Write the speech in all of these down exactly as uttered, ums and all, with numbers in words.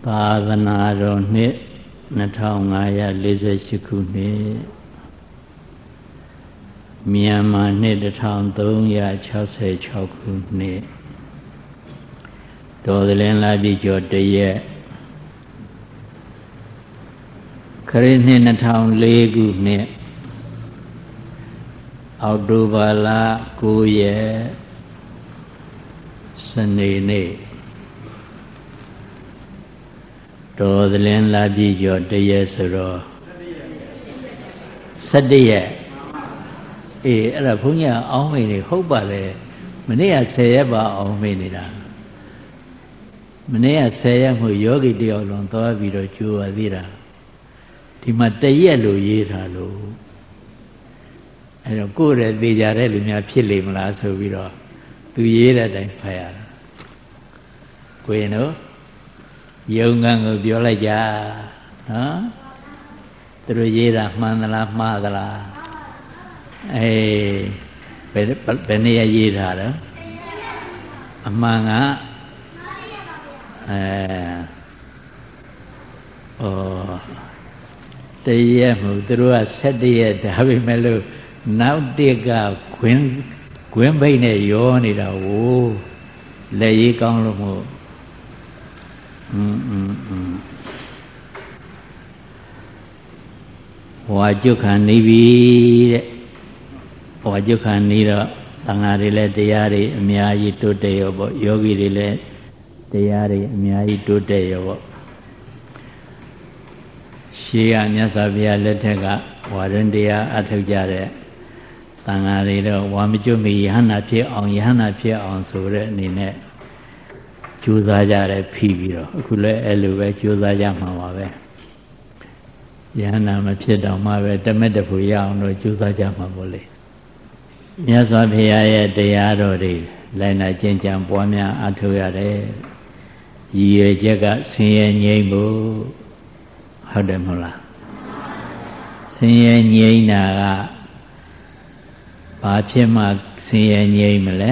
သာသနာတော်နှစ်နှစ်ထောင်ငါးရာလေးဆယ်ရှစ်ခုနှစ်မြန်မာနှစ်တစ်ထောင်သုံးရာခြောက်ဆယ်ခြောက်ခုနှစ်တော်သလင်းလာပြီကျော်တရက်ခရစ်နှစ်နှစ်ထောင်လေးခုနှစ်အောက်တိုဘာလကိုးရက်စနေနေ့တော်သလင်းလာပြီကျော်တရက်ဆိုတော့ဆယ်တရက်အေးအဲ့ဒါဘုန်းကြီးအောင်းမိနေဟုတ်ပါလေမနေ့ကဆယ်ရက်ပါအောင်းမိနေတာမနေ့ကဆယ်ရက်မှုယောဂီတယောက်လုံးသွားပြီးတော့ကြိုးရသေးတာဒီမှာတရက်လို့ရေးထားလို့အဲ့တော့ကိုယ်ရဲ့သေချာတဲ့လူများဖြစ်လိမ့်မလားဆိုပြီးတော့သူရေးတဲ့အတိုင်းဖတ်ရတာကိုရင်တို့ယုံကံကိုပြောလိုက်ကြနော်သူတို့ရေးတာမှန်သလားမှားသလားအေးဘယ်ဘယ်နည်းရေးထားတော့အမှန်ကအဲဩတရက်မှုသူတို့ကဆယ်တရက်ဒါပေမဲ့လို့နောက်တစ်ကခွင်းခွင်းဘိတ်နဲ့ရောနေတာဟိုလက်ရေးကောင်းလို့မို့อืมอืมอืมဟွာကျွတ်ခံနေပြီတဲ့ဟွာကျွတ်ခံနေတော့သံဃာတွေလည်းတရားတွေအများကြီးတိုးတက်ရောပေါ့ယောဂီတွေလည်းတရားတွေအများကြီးတိုးတက်ရောပေါ့ရှေးကမြတ်စွာဘုရားလက်ထက်ကဝါရင်တရားအထုတ်ကြတဲ့သံဃာတွေတော့ဝါမကျွတ်မီယဟနာဖြစ်အောင်ယဟနာဖြစ်အောင်ဆိုတဲ့အနေနဲ့ကြိုးစားကြတယ်ဖိပြီးတော့အခုလည်းအဲ့လိုပဲကြိုးစားကြမှာပါပဲယဟနာမဖြစ်တော့မှပဲတမက်တဖူရအောင်တော့ကြိုးစားကြမှာပေါ့လေမြတ်စွာဘုရားရဲ့တရားတော်တွေလိုက်နာကျင့်ကြံပွားများအထောက်ရတယ်ရည်ရွယ်ချက်ကဆင်းရဲငြိမ်းဖို့ဟုတ်တယ်မဟုတ်လားဆင်းရဲငြိမ်းတာကဘာဖြစ်မှဆင်းရဲငြိမ်းမလဲ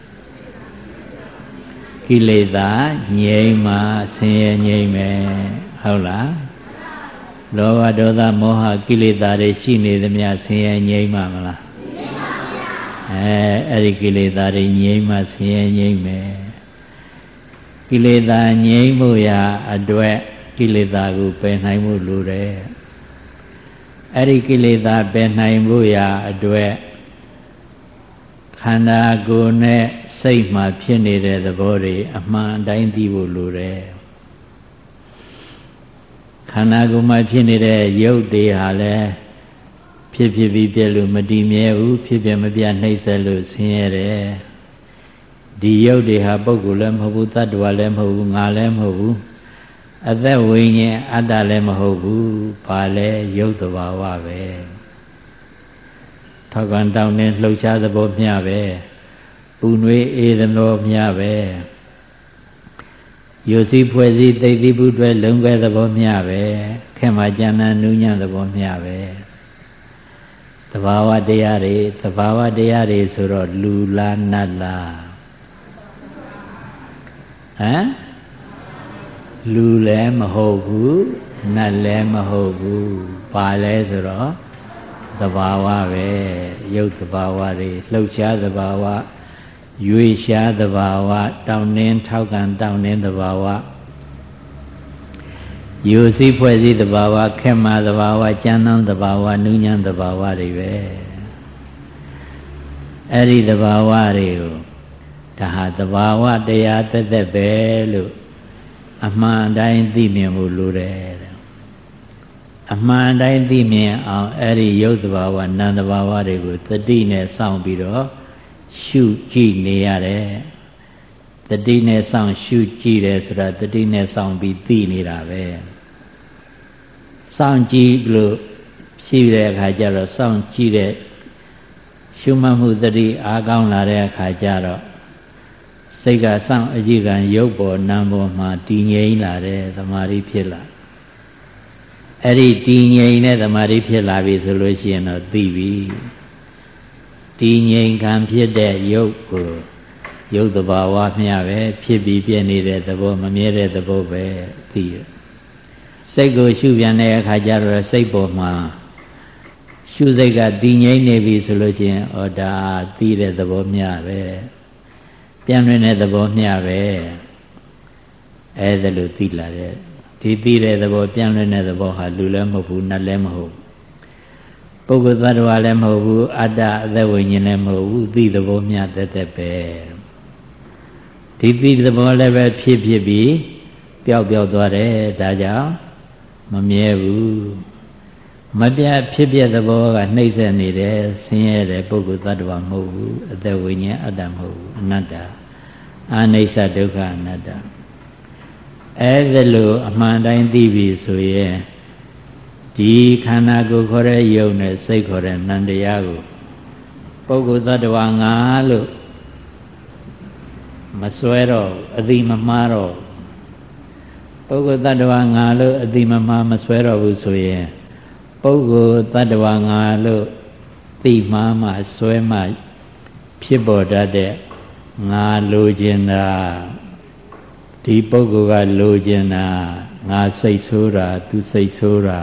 ကိလေသာငြိမ်းမှဆင်းရဲငြိမ်းမယ်ဟုတ်လားလောဘဒေါသမောဟကိလေသာတွေရှိနေသမျှဆင်းရဲငြိမ်းမှမလားအဲအဲ့ဒီကိလေသာတွေငြိမ်းမှဆင်းရဲငြိမ်းမယ်ကိလေသာငြိမ်းမှုရာအတွက်ကိလေသာကိုပယ်နိုင်မှုလိုတယ်အဲ့ဒီကိလေသာပယ်နိုင်မှုရာအတွက်ခန္ဓာကိုယ်နဲ့စိတ်မှာဖြစ်နေတဲ့သဘောတွေအမှန်တိုင်းသိဖို့လိုတယ်ခန္ဓာကိုယ်မှာဖြစ်နေတဲ့ရုပ်တွေဟာလည်းဖြစ်ဖြစ်ပြီးပြည့်လို့မတည်မြဲဘူးဖြစ်ပြမပြနှိမ့်ဆက်လို့ဆင်းရဲတယ်ဒီရုပ်တွေဟာပုဂ္ဂိုလ်လည်းမဟုတ်ဘူးတ attva လည်းမဟုတ်ဘူးငါလည်းမဟုတ်ဘူးအသက်ဝိညာဉ်အတ္တလည်းမဟုတ်ဘူးဘာလဲရုပ်တဘာဝပဲထောက်ကန်တောင်းနေလှုပ်ရှားသဘောမျှပဲပူနွေးအေးသဘောမျှပဲယုစီဖွဲ့စည်းတိတ်တိပုတွဲလုံခွဲသဘောမျှပဲခဲမှာဉာဏ်နုညံ့သဘောမျှပဲသဘာဝတရားတွေသဘာဝတရားတွေဆိုတော့လူလားနတ်လားဟမ်လူလည်းမဟုတ်ဘူးနတ်လည်းမဟုတ်ဘူးပါလဲဆိုတော့သဘာဝပဲရုပ်သဘာဝတွေလှုပ်ရှားသဘာဝရွေရှားသဘာဝတောင်းနှင်းထောက်ကန်တောင်းနှင်းသဘာဝယူစည်းဖွဲ့စည်းသဘာဝခက်မာသဘာဝကြမ်းနှံသဘာဝနူးညံ့သဘာဝတွေပဲအဲ့ဒီသဘာဝတွေကိုဒါဟာသဘာဝတရားသက်သက်ပဲလို့အမှန်တိုင်းသိမြင်ဖို့လိုတယ်အမှန်တိုင်းသိမြင်အောင်အဲ့ဒီရုပ်သဘာဝနာမ်သဘာဝတွေကိုသတိနဲ့စောင့်ပြီးတော့ရှုကြည့်နေရတယ်သတိနဲ့စောင့်ရှုကြည့်တယ်ဆိုတာသတိနဲ့စောင့်ပြီးသိနေတာပဲစောင့်ကြည့်လို့ရှိတဲ့အခါကျတော့စောင့်ကြည့်တဲ့ရှုမှတ်မှုသတိအားကောင်းလာတဲ့အခါကျတော့စိတ်ကစောင့်အကြည့်ကံရုပ်ပေါ်နာမ်ပေါ်မှာတည်ငြိမ်လာတဲ့သမာဓိဖြစ်လာအဲ့ဒီတည်ငြိမ်တဲ့သမာဓိဖြစ်လာပြီဆိုလို့ရှိရင်တော့သိပြီတည်ငြိမ်ခံဖြစ်တဲ့ရုပ်ကိုရုပ်တဘာဝမျှပဲဖြစ်ပြီးပြည့်နေတဲ့သဘောမမြဲတဲ့သဘောပဲသိရစိတ်ကိုရှုပြန်တဲ့အခါကျတော့စိတ်ပေါ်မှာရှုစိတ်ကတည်ငြိမ်နေပြီဆိုလို့ချင်းဩဒါသိတဲ့သဘောမျှပဲပြန်လွင်တဲ့သဘောမျှပဲအဲဒါလို့သိလာတဲ့ဒီသိတဲ့သဘောပြန်လွင်တဲ့သဘောဟာလူလည်းမဟုတ်ဘူးနတ်လည်းမဟုတ်ပုဂ္ဂိုလ်သတ္တဝါလည်းမဟုတ်ဘူးအတ္တအသက်ဝိညာဉ်လည်းမဟုတ်ဘူးသိသဘောမျှတသက်ပဲဒီသိသဘောလည်းပဲဖြစ်ဖြစ်ပြီးပျောက်ပျောက်သွားတယ်ဒါကြောင့်မမြဲဘူးမပြတ်ဖြစ်ပြသဘောကနှိမ့်ဆက်နေတယ်ဆင်းရဲတယ်ပုဂ္ဂိုလ်သတ္တဝါမဟုတ်ဘူးအသက်ဝိညာဉ်အတ္တမဟုတ်ဘူးအနတ္တအနိစ္စဒုက္ခအနတ္တအဲဒါလို့အမှန်တိုင်းသိပြီဆိုရင်ဒီခန္ဓာကိုယ်ခေါ်တဲ့ယုံနဲ့စိတ်ခေါ်တဲ့နံတရားကိုပုဂ္ဂိုလ်သတ္တဝါငါလို့မစွဲတော့အတိမမှားတော့ပုဂ္ဂိုလ်သတ္တဝါငါလို့အတိမမှားမစွဲတော့ဘူးဆိုရင်ပုဂ္ဂိုလ်တ attva ငါလို့သိမှမှဆွဲမှဖြစ်ပေါ်တတ်တဲ့ငါလိုချင်တာဒီပုဂ္ဂိုလ်ကလိုချင်တာငါစိတ်ဆိုးတာသူစိတ်ဆိုးတာ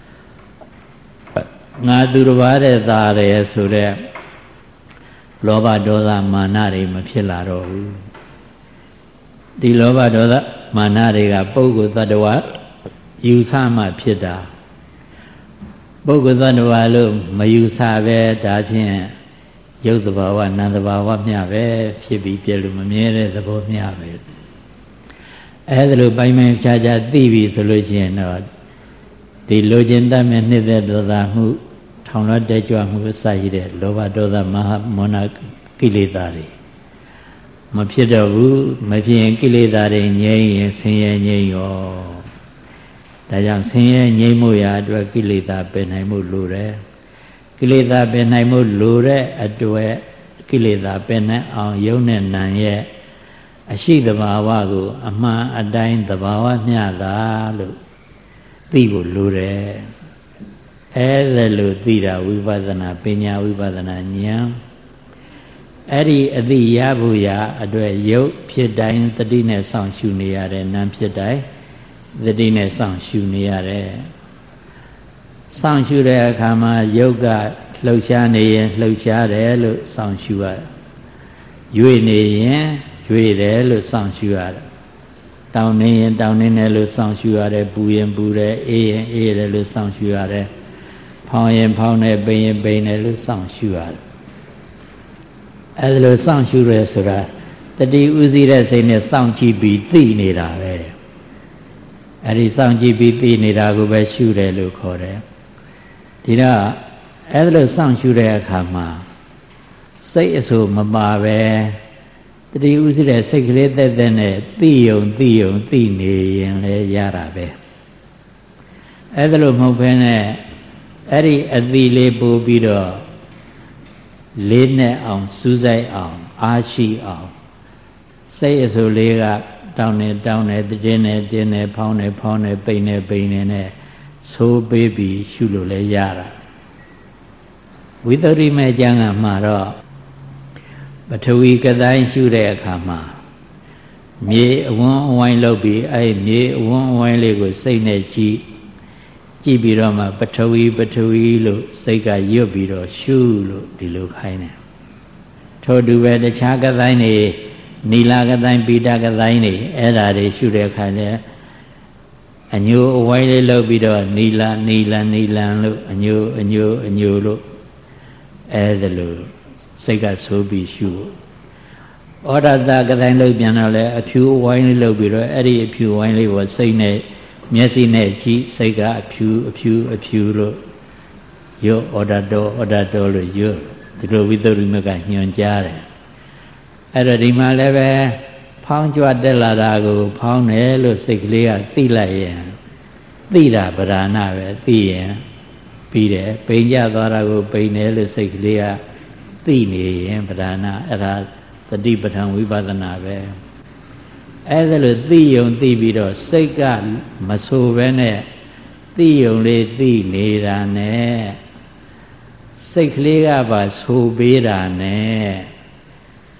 ငါသူတစ်ပါးတဲ့သားတယ်ဆိုတဲ့လောဘဒေါသမာနတွေမဖြစ်လာတော့ဘူးဒီလောဘဒေါသမာနတွေကပုဂ္ဂိုလ်တ attva ယူဆမှဖြစ်တာပုဂ္ဂိုလ်သတ္တဝါလို့မယူဆပဲဒါဖြင့်ရုပ်တဘာဝနာမ်တဘာဝမျှပဲဖြစ်ပြီးပြည့်လို့မမြဲတဲ့သဘောမျှပဲအဲဒါလိုပိုင်းပိုင်းခြားခြားသိပြီဆိုလို့ရှိရင်တော့ဒီလိုချင်တတ်မဲ့နှစ်သက်ဒေါသမှုထောင်လွှတ်တဲ့ကြွမှုအစရှိတဲ့လောဘဒေါသမဟာမောဟကိလေသာတွေမဖြစ်တော့ဘူးမဖြစ်ရင်ကိလေသာတွေငြိမ်းရင်ဆင်းရဲငြိမ်းရောဒါကြောင့်ဆင်းရဲငြိမ်းမှုရာအတွက်ကိလေသာပယ်နိုင်မှုလိုတယ်ကိလေသာပယ်နိုင်မှုလိုတဲ့အတွက်ကိလေသာပယ်နိုင်အောင်ယုံနဲ့နံရဲ့အရှိတဘာဝကိုအမှန်အတိုင်းတဘာဝမျှတာလို့သိဖို့လိုတယ်အဲဒါလို့သိတာဝိပဿနာပညာဝိပဿနာဉာဏ်အဲ့ဒီအသိရဖို့ရာအတွက်ယုတ်ဖြစ်တိုင်းတတိနဲ့စောင့်ရှုနေရတယ်နံဖြစ်တိုင်းသတိနဲ့စောင့်ရှုနေရတယ်စောင့်ရှုတဲ့အခါမှာယုတ်ကလှုပ်ရှားနေရင်လှုပ်ရှားတယ်လို့စောင့်ရှုရတယ်ရွေ့နေရင်ရွေ့တယ်လို့စောင့်ရှုရတယ်တောင်းနေရင်တောင်းနေတယ်လို့စောင့်ရှုရတယ်ပူရင်ပူတယ်အေးရင်အေးတယ်လို့စောင့်ရှုရတယ်ဖောင်းရင်ဖောင်းတယ်ပိန်ရင်ပိန်တယ်လို့စောင့်ရှုရတယ်အဲဒါလို့စောင့်ရှုရဲဆိုတာတတိဥသိတဲ့စိတ်နဲ့စောင့်ကြည့်ပြီးသိနေတာပဲအဲ့ဒီစောင့်ကြည့်ပြီးသိနေတာကိုပဲရှုတယ်လို့ခေါ်တယ်ဒီတော့အဲ့ဒါလို့စောင့်ရှုတဲ့အခါမှာစိတ်အဆိုမပါပဲတတိဥသိတဲ့စိတ်ကလေးတက်တက်နဲ့သိယုံသိယုံသိနေရင်လည်းရတာပဲအဲ့ဒါလို့မဟုတ်ဘဲနဲ့အဲ့ဒီအသိလေးပို့ပြီးတော့လေးနဲ့အောင်စူးစိုက်အောင်အားရှိအောင်စိတ်အဆိုလေးကတောင်းနေတောင်းနေတင်းနေတင်းနေဖောင်းနေဖောင်းနေပိန်နေပိန်နေနဲ့ဆိုးပေးပြီးရှုလို့လည်းရတာဝိသုဒ္ဓိမေကျမ်းကမှာတော့ပထဝီကတိုင်းရှုတဲ့အခါမှာမြေအဝန်းအဝိုင်းလုပ်ပြီးအဲ့မြေအဝန်းအဝိုင်းလေးကိုစိတ်နဲ့ကြည့်ကြည့်ပြီးတော့မှပထဝီပထဝီလို့စိတ်ကရွတ်ပြီးတော့ရှုလို့ဒီလိုခိုင်းတယ်ထို့တူပဲတခြားကတိုင်းတွေနီလာကတိုင်းပိဋကတိုင်းတွေအဲ့ဓာတွေရှုတဲ့အခါကျအညိုအဝိုင်းလေးလုပ်ပြီးတော့နီလာနီလာနီလန်လို့အညိုအညိုအညိုလို့အဲ့ဒါလို့စိတ်ကဆိုးပြီးရှုဩဒတကတိုင်းလုပ်ပြန်တော့လဲအဖြူအဝိုင်းလေးလုပ်ပြီးတော့အဲ့ဒီအဖြူဝိုင်းလေးကိုစိတ်နဲ့မျက်စိနဲ့ကြည့်စိတ်ကအဖြူအဖြူအဖြူလို့ရောဩဒတော်ဩဒတော်လို့ရောဒီလိုဝိသုဒ္ဓိမကညွှန်ကြားတယ်အဲ့တော့ဒီမှာလည်းပဲဖောင်းကြွတက်လာတာကိုဖောင်းတယ်လို့စိတ်ကလေးကသိလိုက်ရင်သိတာဗราဏပဲသိရင်ပြီးတယ်ပိန်ကြသွားတာကိုပိန်တယ်လို့စိတ်ကလေးကသိနေရင်ဗราဏအဲ့ဒါတတိပဋ္ဌာန်ဝိပဿနာပဲအဲ့ဒါလို့သိယုံသိပြီးတော့စိတ်ကမဆိုးပဲနဲ့သိယုံလေးသိနေတာနဲ့စိတ်ကလေးကပါဆိုးပေးတာနဲ့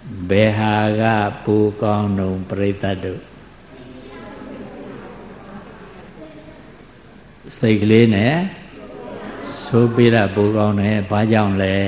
ဘယ်ဟာကပူကောင်းတုံပရိသတ်တို့စိတ်ကလေးနဲ့ဆိုးပြီးတာပူကောင်းတယ်ဘာကြောင့်လဲ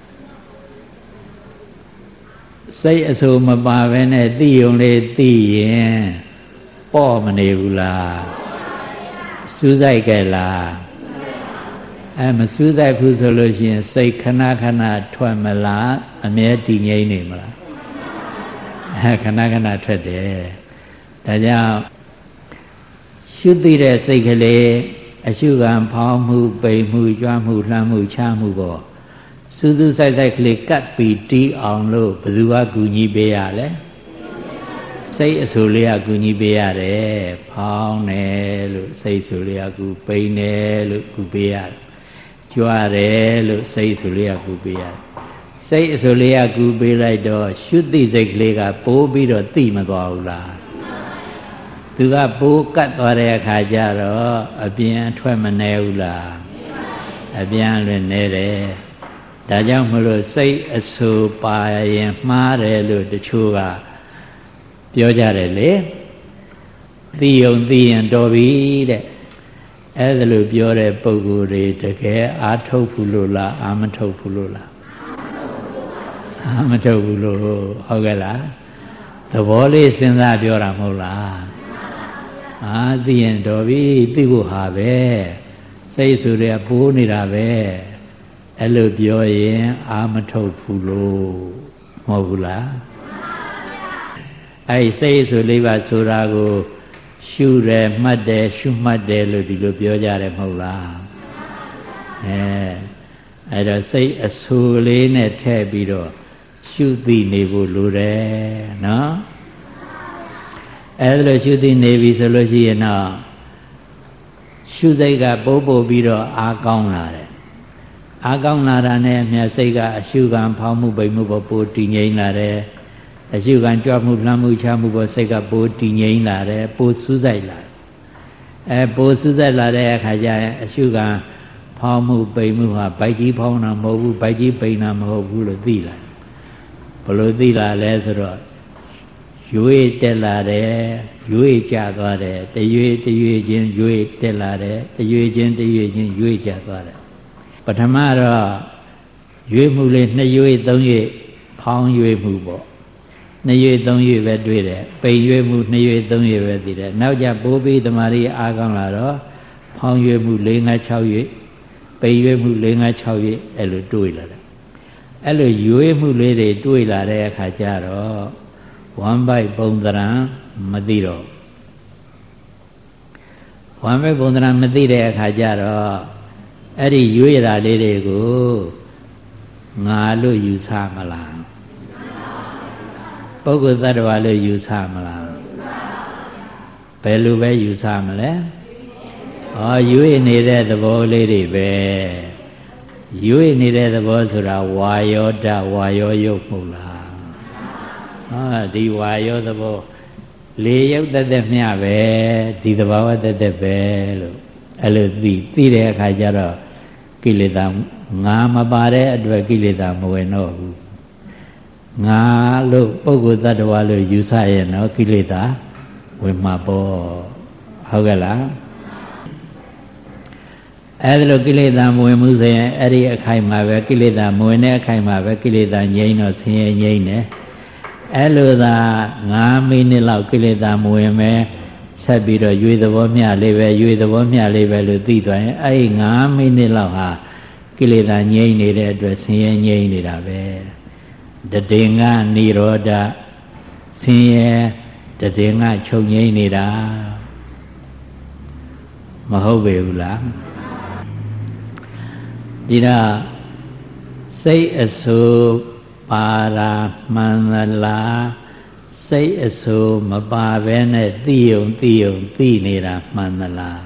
စိတ်အဆိုးမပါဘဲနဲ့သိုံလေးသိရင်ပေါ့မနေဘူးလားစူးစိုက်ကြလားအဲမစူးစိုက်ဘူးဆိုလို့ရှိရင်စိတ်ခဏခဏထွက်မလားအမြဲတည်ငြိမ်နေမလားအဲခဏခဏထွက်တယ်ဒါကြောင့်ရှုသိတဲ့စိတ်ကလေးအရှုခံဖောင်းမှုပိန်မှုကြွမှုလှမ်းမှုချမှုပေါ့စူးစူးစိုက်စိုက်ကလေးကပ်ပြီးတီးအောင်လို့ဘယ်သူကကူညီပေးရလဲစိတ်အဆူလေးကကူညီပေးရတယ်ဖောင်းတယ်လို့စိတ်ဆူလေးကကူပိန်တယ်လို့ကူပေးရတယ်ကြွတယ်လို့စိတ်ဆူလေးကကူပေးရတယ်စိတ်အဆူလေးကကူပေးလိုက်တော့ရှုသိစိတ်ကလေးကပိုးပြီးတော့သိမသွားဘူးလားသူကပိုးကတ်သွားတဲ့အခါကျတော့အပြင်ထွက်မနေဘူးလားအပြန်လွင်နေတယ်ဒါကြောင့်မလို့စိတ်အဆူပါရင်မှားတယ်လို့တချို့ကပြောကြတယ်လေသိုံသိရင်တော်ပြီတဲ့အဲ့ဒါလို့ပြောတဲ့ပုဂ္ဂိုလ်တွေတကယ်အာထုတ်ဘူးလို့လားအာမထုတ်ဘူးလို့လားအာမထုတ်ဘူးလို့ဟုတ်ကဲ့လားသဘောလေးစဉ်းစားပြောတာမဟုတ်လားအာသိရင်တော်ပြီသိဖို့ဟာပဲစိတ်ဆိုတဲ့ပိုးနေတာပဲအဲ့လိုပြောရင်အာမထုတ်ဘူးလို့မဟုတ်ဘူးလားအဲ့စိတ်ဆိုလေးပါဆိုတာကိုရှုတယ်မှတ်တယ်ရှုမှတ်တယ်လို့ဒီလိုပြောကြတယ်မဟုတ်လားအဲအဲ့တော့စိတ်အဆူလေးနဲ့ထည့်ပြီးတော့ရှုသိနေဖို့လိုတယ်နော်အဲ့ဒါလို့ရှုသိနေပြီဆိုလို့ရှိရင်တော့ရှုစိတ်ကပိုးပို့ပြီးတော့အားကောင်းလာတယ်အားကောင်းလာတာနဲ့အမြတ်စိတ်ကအရှုခံဖောင်းမှုပိန်မှုပေါ်ပိုတည်ငြိမ်လာတယ်အရှုခံကြွမှုလှမ်းမှုချမှုပေါ်စိတ်ကပိုတည်ငြိမ်လာတယ်ပိုစူးစိုက်လာတယ်အဲပိုစူးစိုက်လာတဲ့အခါကျရင်အရှုခံဖောင်းမှုပိန်မှုဟာဗိုက်ကြီးဖောင်းတာမဟုတ်ဘူးဗိုက်ကြီးပိန်တာမဟုတ်ဘူးလို့သိလာဘယ်လိုသိလာလဲဆိုတော့ရွေ့တက်လာတယ်ရွေ့ကျသွားတယ်တရွေ့တရွေ့ချင်းရွေ့တက်လာတယ်တရွေ့ချင်းတရွေ့ချင်းရွေ့ကျသွားတယ်ပထမတော့ရွေ့မှုလေးနှစ်ရွေ့သုံးရွေ့ဖောင်းရွေ့မှုပေါ့နှစ်ရွေ့သုံးရွေ့ပဲတွေ့တယ်ပိန်ရွေ့မှုနှစ်ရွေ့သုံးရွေ့ပဲသိတယ်နောက်ကျပိုးပြီးတမာရီအားကောင်းလာတော့ဖောင်းရွေ့မှု၄၅၆ရွေ့ပိန်ရွေ့မှု၄၅၆ရွေ့အဲ့လိုတွေ့လာတယ်အဲ့လိုရွေ့မှုလေးတွေတွေ့လာတဲ့အခါကျတော့ဝမ်းပိုက်ပုံသဏ္ဍာန်မသိတော့ဝမ်းပိုက်ပုံသဏ္ဍာန်မသိတဲ့အခါကျတော့အဲ့ဒီရွေ့တာလေးတွေကိုငါလို့ယူဆမလားပုဂ္ဂိုလ်သတ္တဝါလို့ယူဆမလားဘယ်လိုပဲယူဆမလဲဩရွေ့နေတဲ့သဘောလေးတွေပဲရွေ့နေတဲ့သဘောဆိုတာဝါယောဒဝါယောယုတ်မဟုတ်လားဟာဒီဝါယောသဘောလေရုပ်တသက်မျှပဲဒီသဘာဝတသက်ပဲလို့အဲ့လိုသိသိတဲ့အခါကျတော့ကိလေသာငါမပါတဲ့အတွက်ကိလေသာမဝင်တော့ဘူးငါလို့ပုဂ္ဂိုလ်သတ္တဝါလို့ယူဆရင်တော့ကိလေသာဝင်မှာပေါ့ဟုတ်ကဲ့လားအဲ့ဒါလို့ကိလေသာမဝင်မှုဆိုရင်အဲ့ဒီအခိုက်မှာပဲကိလေသာမဝင်တဲ့အခိုက်မှာပဲကိလေသာငြိမ်းတော့ဆင်းရဲငြိမ်းတယ်အဲ့လိုသာ၅မိနစ်လောက်ကိလေသာမဝင်မဲဆက်ပြီးတော့ရွေသဘောမျှလေးပဲရွေသဘောမျှလေးပဲလို့သိသွားရင်အဲ့ဒီ၅မိနစ်လောက်ဟာကိလေသာငြိမ်းနေတဲ့အတွက်ဆင်းရဲငြိမ်းနေတာပဲတတိငါនិရောဓဆင်းရဲတတိငါချုပ်ငြိမ်းနေတာမဟုတ်ပေဘူးလားဒီတော့စိတ်အဆူပါရာမှန်သလားစိတ်အဆူမပါဘဲနဲ့သိုံသိုံသိနေတာမှန်သလား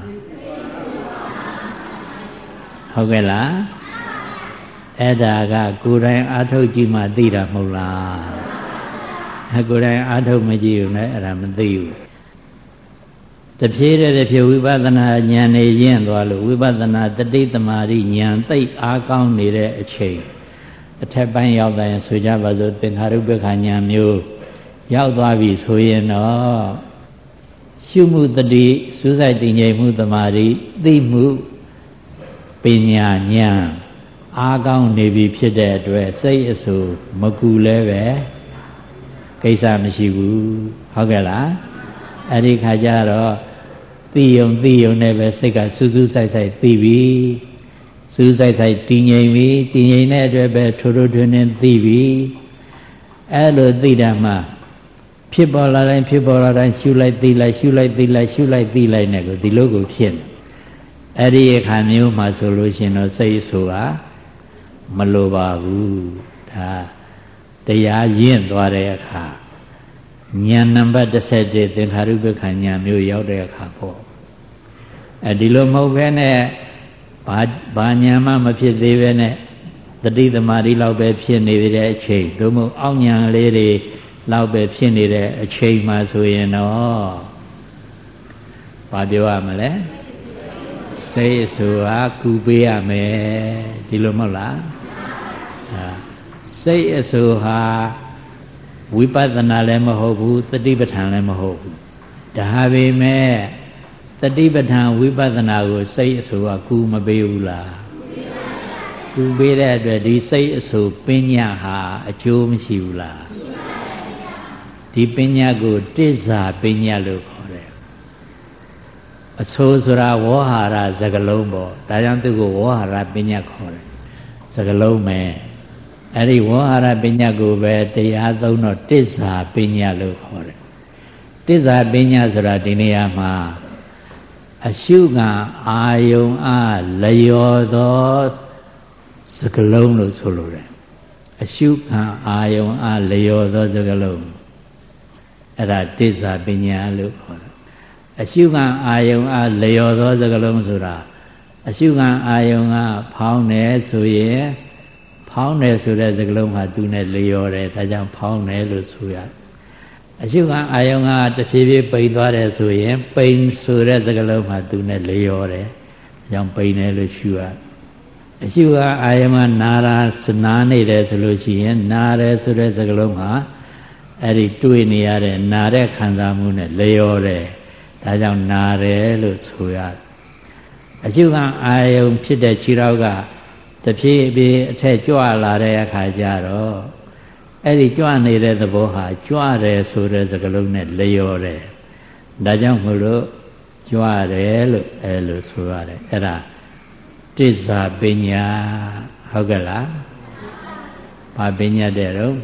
ဟုတ်ကဲ့လားအဲ့ဒါကကိုယ်တိုင်အာထုတ်ကြည့်မှသိတာမဟုတ်လားအကိုယ်တိုင်အာထုတ်မကြည့်ဘူးနဲ့အဲ့ဒါမသိဘူးတဖြည်းတည်းတဖြည်းဝိပဿနာဉာဏ်နဲ့ရင့်သွားလို့ဝိပဿနာတတိသမารိဉာဏ်သိပ်အားကောင်းနေတဲ့အချိန်တအထက်ပိုင်းရောက်တဲ့ဆိုကြပါစို့သင်္ခါရုပ္ပခာဉာဏ်မျိုးရောက်သွားပြီဆိုရင်တော့ရှုမှုတတိစူးစိုက်တည်ငြိမ်မှုသမာဓိသိမှုပညာဉာဏ်အားကောင်းနေပြီဖြစ်တဲ့အတွက်စိတ်အဆူမကူလဲပဲကိစ္စမရှိဘူးဟုတ်ကဲ့လားအဲ့ဒီခါကျတော့သိယုံသိယုံနဲ့ပဲစိတ်ကစူးစူးဆိုင်ဆိုင်သိပြီစူးဆိုင်ဆိုင်တည်ငြိမ်ပြီတည်ငြိမ်တဲ့အတွက်ပဲထိုးထိုးထွင်းထွင်းသိပြီအဲ့လိုသိတာမှဖြစ်ပေါ်လာတိုင်းဖြစ်ပေါ်လာတိုင်းရှုလိုက်သိလိုက်ရှုလိုက်သိလိုက်ရှုလိုက်သိလိုက်နဲ့ကိုဒီလိုကိုဖြစ်နေအဲ့ဒီအခါမျိုးမှာဆိုလို့ရှိရင်တော့စိတ်ဆိုတာမလိုပါဘူးဒါတရားရင့်သွားတဲ့အခါဉာဏ်နံပါတ်တစ်ဆက်တည်းသင်္ခါရုပ္ပခာဉာဏ်မျိုးရောက်တဲ့အခါပေါ့အဲဒီလိုမဟုတ်ဘဲနဲ့ဘာဘာဉာဏ်မှမဖြစ်သေးဘဲနဲ့တတိသမารီလောက်ပဲဖြစ်နေတဲ့အချိန်သို့မဟုတ်အောက်ဉာဏ်လေးတွေလောက်ပဲဖြစ်နေတဲ့အချိန်မှဆိုရင်တော့ဘာပြောရမလဲစိတ်ဆိုဟာကူပေးရမယ်ဒီလိုမဟုတ်လားစိတ်အဆိုဟာဝိပဿနာလည်းမဟုတ်ဘူးတတိပဋ္ဌာန်လည်းမဟုတ်ဘူးဒါပေမဲ့တတိပဋ္ဌာန်ဝိပဿနာကိုစိတ်အဆိုကကူမပေးဘူးလားကူပေးတဲ့အတွက်ဒီစိတ်အဆိုပညာဟာအကျိုးမရှိဘူးလားဒီပညာကိုတိစ္ဆာပညာလို့ခေါ်တယ်အဆိုဆိုတာဝေါဟာရစကလုံးပေါ့ဒါကြောင့်သူကိုဝေါဟာရပညာခေါ်တယ်စကလုံးပဲအဲ့ဒီဝေါဟာရပညာကိုပဲတရားသုံးတော့တိစ္ဆာပညာလို့ခေါ်တယ်တိစ္ဆာပညာဆိုတာဒီနေရာမှာအရှုခံအာယုံအားလျော်သောစကလုံးလို့ဆိုလိုတယ်အရှုခံအာယုံအားလျော်သောစကလုံးအဲ့ဒါတိစ္ဆာပညာလို့ခေါ်တယ်အရှုခံအာယုံအားလျော်သောစကလုံးဆိုတာအရှုခံအာယုံကဖောင်းတယ်ဆိုရင်ဖောင်းတယ်ဆိုတဲ့စကားလုံးဟာသူနဲ့လျော်တယ်ဒါကြောင့်ဖောင်းတယ်လို့ဆိုရအရှုခံအာယုံကတဖြည်းဖြည်းပိန်သွားတယ်ဆိုရင်ပိန်ဆိုတဲ့စကားလုံးဟာသူနဲ့လျော်တယ်ဒါကြောင့်ပိန်တယ်လို့ရှုရအရှုခံအာယုံကနာရာစနာနေတယ်ဆိုလို့ရှိရင်နာတယ်ဆိုတဲ့စကားလုံးဟာအဲ့ဒီတွေ့နေရတဲ့နာတဲ့ခံစားမှုနဲ့လျော်တယ်ဒါကြောင့်နာတယ်လို့ဆိုရအရှုခံအာယုံဖြစ်တဲ့ခြေထောက်ကတဖြည်းဖြည်းအထက်ကြွလာတဲ့အခါကျတော့အဲ့ဒီကြွနေတဲ့သဘောဟာကြွတယ်ဆိုတဲ့စကားလုံးနဲ့လျော်တယ်ဒါကြောင့်မို့လို့ကြွတယ်လို့အဲ့လိုဆိုရတယ်အဲ့ဒါတိစ္ဆာပညာဟုတ်ကဲ့လားဘာပညာတဲ့တော့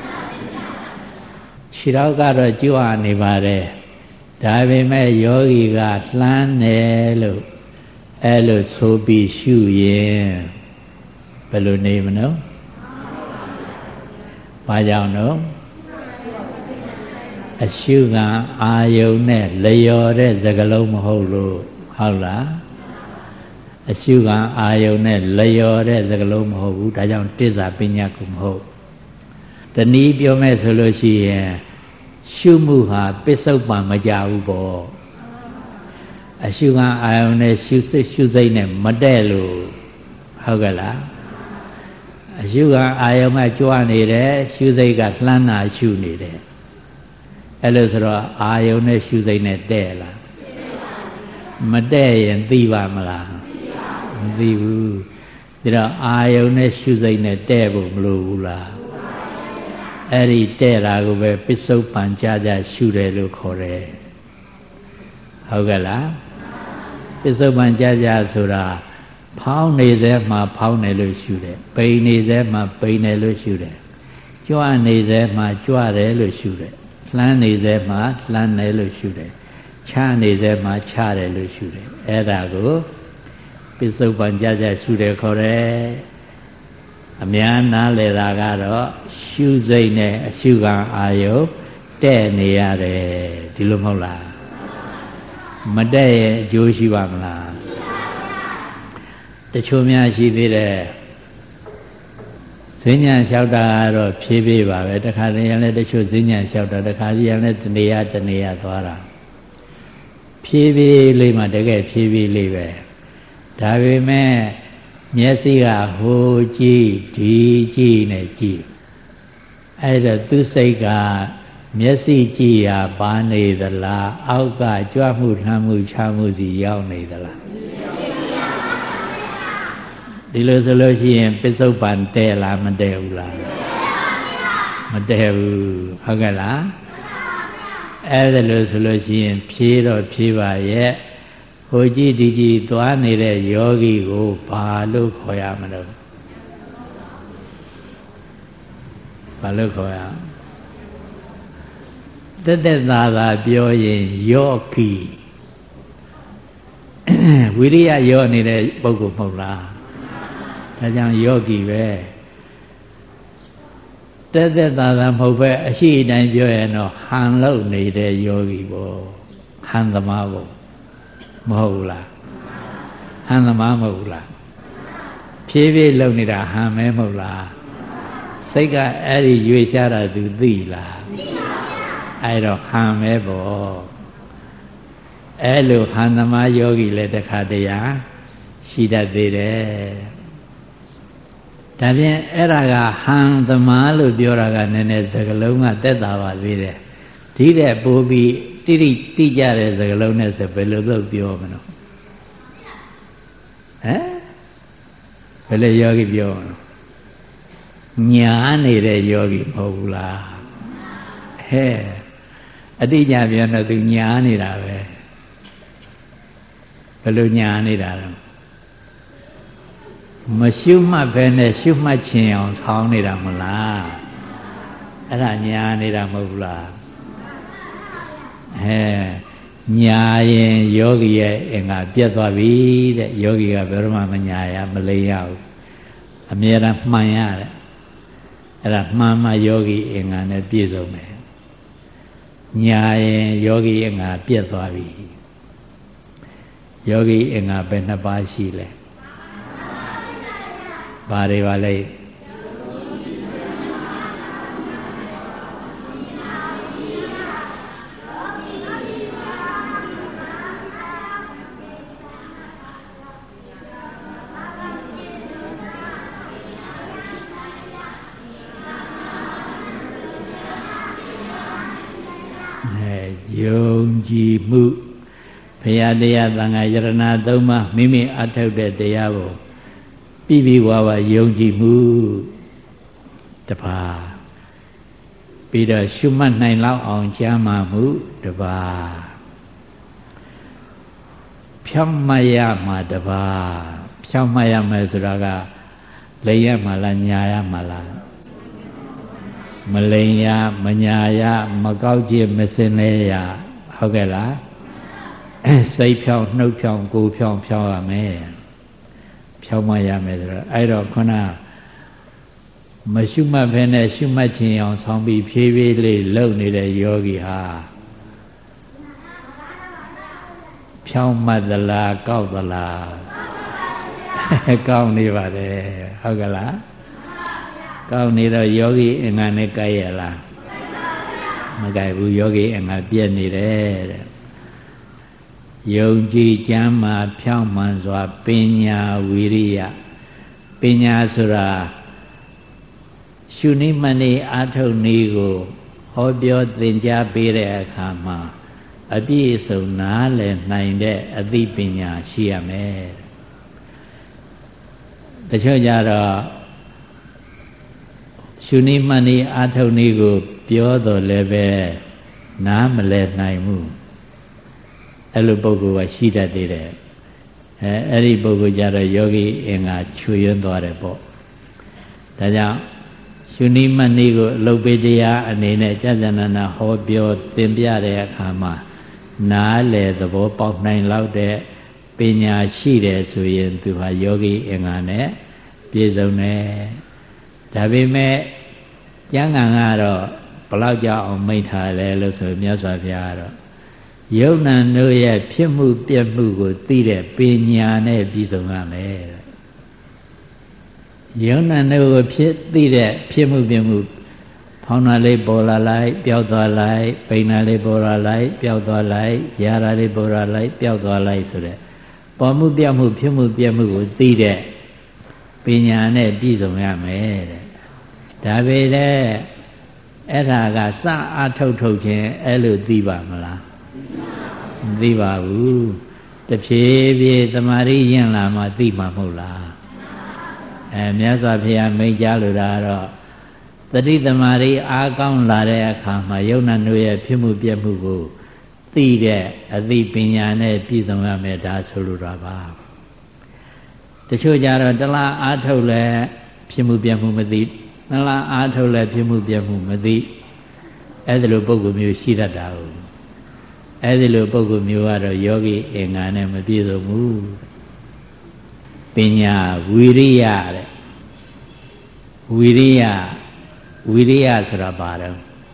ခြေထောက်ကတော့ကြွနေပါတယ်ဒါပေမဲ့ယောဂီကလှမ်းတယ်လို့အဲ့လိုဆိုပြီးရှုရင်ဘယ်လိုနေမလို့ဘာကြောင့်တော့အရှုခံအာယုံနဲ့လျော်တဲ့စကားလုံးမဟုတ်လို့ဟုတ်လားအရှုခံအာယုံနဲ့လျော်တဲ့စကားလုံးမဟုတ်ဘူးဒါကြောင့်တိစ္ဆာပညာကိုမဟုတ်တနည်းပြောမဲ့ဆိုလို့ရှိရင်ရှုမှုဟာပစ္စုပန်မကြဘူးပေါ့အရှုခံအာယုံနဲ့ရှုစိတ်ရှုစိတ်နဲ့မတဲ့လို့ဟုတ်ကဲ့လားအရှုခံအာယုံကကြွနေတယ်ရှုစိတ်ကလှမ်းတာရှုနေတယ်အဲ့လိုဆိုတော့အာယုံနဲ့ရှုစိတ်နဲ့တဲ့လားမတဲ့ရင်သိပါမလားမသိဘူးဒါတော့အာယုံနဲ့ရှုစိတ်နဲ့တဲ့ဖို့မလိုဘူးလားအဲ့ဒီတဲ့တာကိုပဲပစ္စုပန်ကြကြရှုတယ်လို့ခေါ်တယ်ဟုတ်ကဲ့လားပစ္စုပန်ကြကြဆိုတာဖောင်းနေသေးမှဖောင်းတယ်လို့ရှုတယ်ပိန်နေသေးမှပိန်တယ်လို့ရှုတယ်ကြွနေသေးမှကြွတယ်လို့ရှုတယ်လှမ်းနေသေးမှလှမ်းတယ်လို့ရှုတယ်ချနေသေးမှချတယ်လို့ရှုတယ်အဲ့ဒါကိုပစ္စုပန်ကြကြရှုတယ်ခေါ်တယ်အများနားလည်တာကတော့ရှုစိတ်နဲ့အရှုခံအာယုတဲ့နေရတယ်ဒီလိုမဟုတ်လားမတဲ့ရဲ့အကျိုးရှိပါမလားတချို့များရှိသေးတယ်ဈဉ္ညာလျှောက်တာကတော့ဖြည်းဖြည်းပါပဲတခါတည်းရင်လည်းတချို့ဈဉ္ညာလျှောက်တာတခါတည်းရင်လည်းတနေရာတနေရာသွားတာဖြည်းဖြည်းလေးမှတကယ်ဖြည်းဖြည်းလေးပဲဒါပေမဲ့မျက်စိကဟိုကြည့်ဒီကြည့်နဲ့ကြည့်အဲ့တော့သူစိတ်ကမျက်စိကြည့်ရပါနေသလားအောက်ကကြွမှုလှမ်းမှုချမှုစီရောက်နေသလားဒီလိုဆိုလို့ရှိရင်ပစ္စုပန်တဲ့လားမတဲ့ဘူးလားမတဲ့ဘူးဟုတ်ကဲ့လားအဲ့ဒါလို့ဆိုလို့ရှိရင်ဖြေးတော့ဖြေးပါရဲ့ဟိုကြည့်ဒီကြည့်သွားနေတဲ့ယောဂီကိုဘာလို့ခေါ်ရမလို့ဘာလို့ခေါ်ရတက်တက်သာသာပြောရင်ယောဂီဝိရိယယောနေတဲ့ပုဂ္ဂိုလ်မဟုတ်လားဒါကြောင့်ယောဂီပဲတက်တက်သာသာမဟုတ်ပဲအရှိအတိုင်းပြောရင်တော့ဟန်လို့နေတဲ့ယောဂီပေါ့ဟန်သမားပေါ့မဟုတ်လားဟန်သမားမဟုတ်လားဖြည်းဖြည်းလုံနေတာဟန်မဲမဟုတ်လားစိတ်ကအဲ့ဒီရွေရှားတာသူသိလားသိပါဗျာအဲ့တော့ဟန်မဲပေါ့အဲ့လိုဟန်သမားယောဂီလည်းတစ်ခါတည်းရာရှိတတ်သေးတယ်ဒါဖြင့်အဲ့ဒါကဟန်သမားလို့ပြောတာကနည်းနည်းစကားလုံးကတက်တာပါသေးတယ်ဒီတဲ့ပို့ပြီးတိတိတိကြတဲ့စကားလုံးနဲ့ဆိုဘယ်လိုလုပ်ပြောမလို့ဟမ်ဘယ်လိုယောဂီပြောမလို့ညာနေတဲ့ယောဂီမဟုတ်ဘူးလားဟဲ့အတိညာပြောတော့သူညာနေတာပဲဘယ်လိုညာနေတာလဲမရှုမှတ်ပဲနဲ့ရှုမှတ်ခြင်းအောင်ဆောင်းနေတာမလားအဲ့ဒါညာနေတာမဟုတ်ဘူးလားဟဲ့ညာရင်ယောဂီရဲ့အင်္ဂါပြတ်သွားပြီတဲ့ယောဂီကဘယ်တော့မှမညာရမလိမ့်ရဘူးအမြဲတမ်းမှန်ရတယ်အဲ့ဒါမှန်မှယောဂီအင်္ဂါနဲ့ပြည့်စုံတယ်ညာရင်ယောဂီအင်္ဂါပြတ်သွားပြီယောဂီအင်္ဂါဘယ်နှပါးရှိလဲဘာတွေပါလဲယုံကြည်မှုဘုရားတရားသံဃာယရဏသုံးပါးမိမိအထောက်တဲ့တရားကိုပြည့်ပြည့်ဝဝယုံကြည်မှုတပါးပြီးတော့ရှုမှတ်နိုင်လောက်အောင်ကြားမှမှုတပါးဖြောင့်မတ်ရမှာတပါးဖြောင့်မတ်ရမယ်ဆိုတာကလိမ်ရမှာလားညာရမှာလားမလိမ်ရမညာရမကောက်ကျစ်မစင်လဲရဟုတ်ကဲ့လားစိတ်ဖြောင်းနှုတ်ဖြောင်းကိုယ်ဖြောင်းဖြောင်းရမယ်ဖြောင်းမရမယ်ဆိုတော့အဲ့တော့ခုနမရှုမှတ်ဘဲနဲ့ရှုမှတ်ခြင်းအောင်ဆောင်းပြီးဖြည်းဖြည်းလေးလှုပ်နေတဲ့ယောဂီဟာဖြောင်းမှတ်သလားကောက်သလားကောက်နေပါတယ်ဟုတ်ကဲ့လားကောက်နေတော့ယောဂီအင်္ဂါနဲ့ကြိုက်ရလားမကြိုက်ဘူးယောဂီအင်္ဂါပြည့်နေတယ်တဲ့ယုံကြည်ကျမ်းမာဖြောင့်မှန်စွာပညာဝိရိယပညာဆိုတာရှုနည်းမနည်းအာထုတ်နည်းကိုဟောပြောသင်ကြားပေးတဲ့အခါမှာအပြည့်အစုံနားလည်နိုင်တဲ့အသိပညာရှိရမယ်တချို့ကြတော့ရှုနည်းမနည်းအာထုတ်နည်းကိုပြောတော့လည်းပဲနားမလည်နိုင်ဘူးအဲ့လိုပုဂ္ဂိုလ်ကရှိတတ်သေးတယ်အဲအဲ့ဒီပုဂ္ဂိုလ်ကြတော့ယောဂီအင်္ဂါချွေရွံ့သွားတယ်ပေါ့ဒါကြောင့်ရှုနည်းမနည်းကိုအလုပ်ပေးတရားအနေနဲ့ကြာကြာနာနာဟောပြောသင်ပြတဲ့အခါမှာနားလည်သဘောပေါက်နိုင်လောက်တဲ့ပညာရှိတယ်ဆိုရင်သူဟာယောဂီအင်္ဂါနဲ့ပြည့်စုံတယ်ဒါပေမဲ့ကျမ်းဂန်ကတော့ဘလောက်ကြောက်အောင်မိန့်ထားလဲလို့ဆိုမြတ်စွာဘုရားကတော့ယုံနာတို့ရဲ့ဖြစ်မှုပြက်မှုကိုသိတဲ့ပညာနဲ့ပြည့်စုံရမယ်ယုံနာတို့ကိုဖြစ်သိတဲ့ဖြစ်မှုပြက်မှုဖောင်းတာလေးပေါ်လာလိုက်ပျောက်သွားလိုက်ပိန်တာလေးပေါ်လာလိုက်ပျောက်သွားလိုက်ရတာလေးပေါ်လာလိုက်ပျောက်သွားလိုက်ဆိုတဲ့ပေါ်မှုပြက်မှုဖြစ်မှုပြက်မှုကိုသိတဲ့ပညာနဲ့ပြည့်စုံရမယ်တဲ့ဒါပေမဲ့အဲ့ဒါကစအထုတ်ထုတ်ခြင်းအဲ့လိုသိပါမလားမသိပါဘူးတဖြည်းဖြည်းတမာရီယဉ်လာမှသိမှာမဟုတ်လားအဲမြတ်စွာဘုရားမိန့်ကြားလိုတာကတော့တတိတမာရီအားကောင်းလာတဲ့အခါမှာယုံနာတို့ရဲ့ဖြစ်မှုပြက်မှုကိုသိတဲ့အသိပညာနဲ့ပြည့်စုံရမယ်ဒါဆိုလိုတာပါတချို့ကြတော့တလားအားထုတ်လဲဖြစ်မှုပြက်မှုမသိနလားအားထုတ်လဲဖြစ်မှုပြက်မှုမသိအဲ့ဒီလိုပုဂ္ဂိုလ်မျိုးရှိတတ်တာဟုတ်အဲ့ဒီလိုပုဂ္ဂိုလ်မျိုးကတော့ယောဂီအင်္ဂါနဲ့မပြည့်စုံဘူးပညာဝီရိယတဲ့ဝီရိယဝီရိယဆိုတာဘာလဲ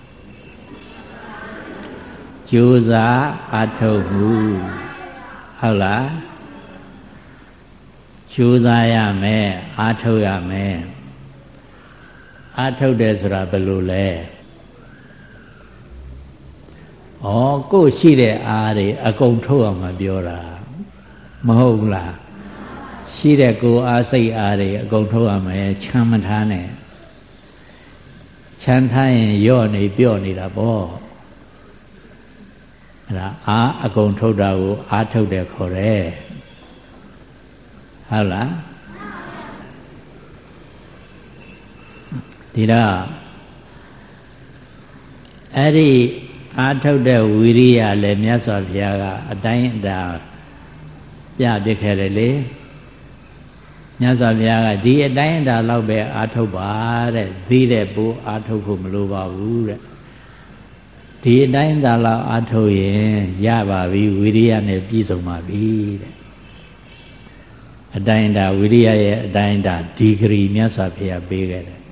ကြိုးစားအားထုတ်မှုဟုတ်လားကြိုးစားရမယ်အားထုတ်ရမယ်အားထုတ်တယ်ဆိုတာဘယ်လိုလဲဩကိုယ်ရှိတဲ့အားတွေအကုန်ထုတ်အောင်မပြောတာမဟုတ်ဘူးလားရှိတဲ့ကိုယ်အားစိတ်အားတွေအကုန်ထုတ်ရမယ်ချမ်းမထားနဲ့ချမ်းထားရင်ရော့နေပြော့နေတာပေါ့အဲ့ဒါအားအကုန်ထုတ်တာကိုအားထုတ်တယ်ခေါ်တယ်ဟုတ်လားဒီတော့အဲ့ဒီအားထုတ်တဲ့ဝီရိယလည်းမြတ်စွာဘုရားကအတိုင်းအတာပြပြခဲ့တယ်လေမြတ်စွာဘုရားကဒီအတိုင်းအတာလောက်ပဲအားထုတ်ပါတဲ့သိတဲ့ပို့အားထုတ်ဖို့မလိုပါဘူးတဲ့ဒီအတိုင်းအတာလောက်အားထုတ်ရင်ရပါပြီဝီရိယနဲ့ပြည့်စုံပါပြီတဲ့အတိုင်းအတာဝီရိယရဲ့အတိုင်းအတာဒီဂရီမြတ်စွာဘုရားပေးခဲ့တယ်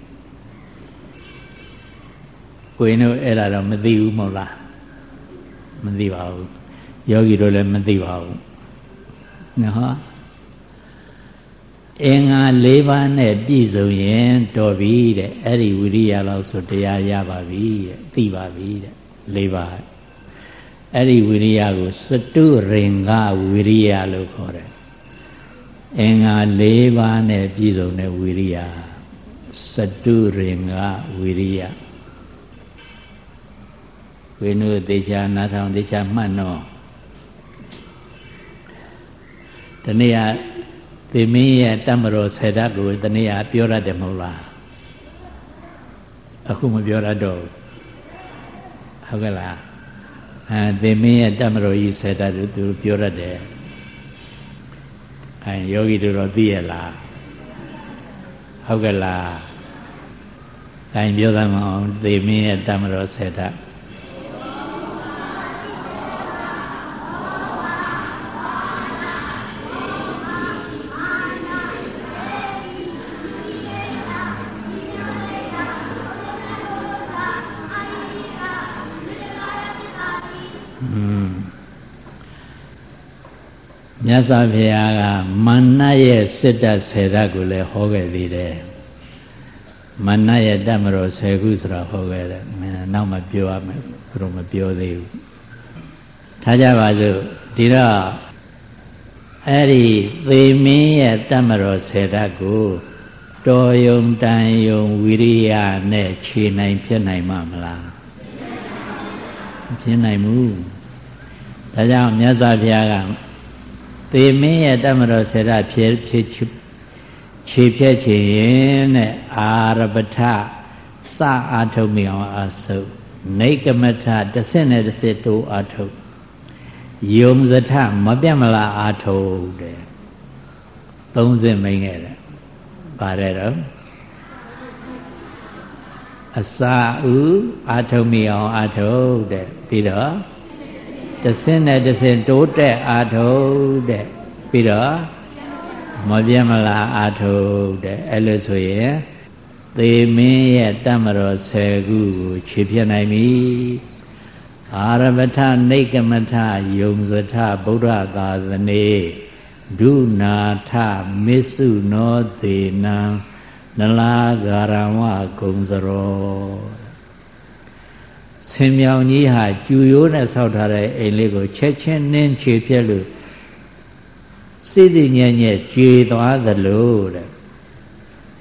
ကိုင်းတို့အဲ့ဒါတော့မသိဘူးမဟုတ်လားမသိပါဘူးယောဂီတို့လည်းမသိပါဘူးနော်အင်္ဂါ၄ပါးနဲ့ပြည့်စုံရင်တော်ပြီတဲ့အဲ့ဒီဝိရိယလောက်ဆိုတရားရပါပြီတဲ့သိပါပြီတဲ့၄ပါးအဲ့ဒီဝိရိယကိုစတုရင်္ဂဝိရိယလို့ခေါ်တယ်အင်္ဂါ၄ပါးနဲ့ပြည့်စုံတဲ့ဝိရိယစတုရင်္ဂဝိရိယဝိနုသေချာနာထောင်သေချာမှတ်တော့တနည်းအားသေမင်းရဲ့တမ္မတော်ဆယ်ဓာတ်ကိုတနည်းအားပြောရတယ်မဟုတ်လားအခုမပြောရတော့ဟုတ်ကဲ့လားအဲသေမင်းရဲ့တမ္မတော်ကြီးဆယ်ဓာတ်ကိုသူပြောရတယ်အဲယောဂီတို့တော့သိရလားဟုတ်ကဲ့လားအဲပြောသမ်းမအောင်သေမင်းရဲ့တမ္မတော်ဆယ်ဓာတ်မြတ်စွာဘုရားကမာနရဲ့စစ်တပ်ဆယ်ဓာတ်ကိုလည်းဟောခဲ့သေးတယ်မာနရဲ့တမ္မတော်ဆယ်ခုဆိုတာဟောခဲ့တယ်နောက်မှပြောရမယ်ဘုရောမပြောသေးဘူးထားကြပါစို့ဒီတော့အဲ့ဒီသေမင်းရဲ့တမ္မတော်ဆယ်ဓာတ်ကိုတော်ယုံတန်ယုံဝိရိယနဲ့ခြေနိုင်ဖြစ်နိုင်မှာမလားမဖြစ်နိုင်ဘူးဒါကြောင့်မြတ်စွာဘုရားကသေမင်းရဲ့တမ္မတော်ဆယ်ဓာတ်ဖြစ်ဖြစ်ခြေဖြက်ချင်ရင်တဲ့အာရပထစအာထုတ်မိအောင်အာဆုပ်နေကမထတစ်ဆင့်နဲ့တစ်ဆင့်တိုးအာထုတ်ယုံစထမပြတ်မလားအာထုတ်တဲ့သုံးဆင့်မိန်ခဲ့တယ်ပါတယ်တော့အစာဥအာထုတ်မိအောင်အာထုတ်တဲ့ပြီးတော့တဆင့်နဲ့တဆင့်တိုးတက်အာထုတ်တဲ့ပြီးတော့မပြတ်မလားအာထုတ်တဲ့အဲ့လိုဆိုရင်သေမင်းရဲ့တမ္မတော်ဆယ်ခုကိုခြေဖြတ်နိုင်ပြီအာရပထနေကမထယုံစထဗုဒ္ဓသာသနေဒုနာထမစ္စုနောသေနံနလာဂရဝဂုံစရောဆင်မြောင်ကြီးဟာကျူရိုးနဲ့ဆောက်ထားတဲ့အိမ်လေးကိုချက်ချင်းနင်းခြေဖြတ်လို့စိတ်တည်ညံ့ညက်ကြေသွားသလိုတဲ့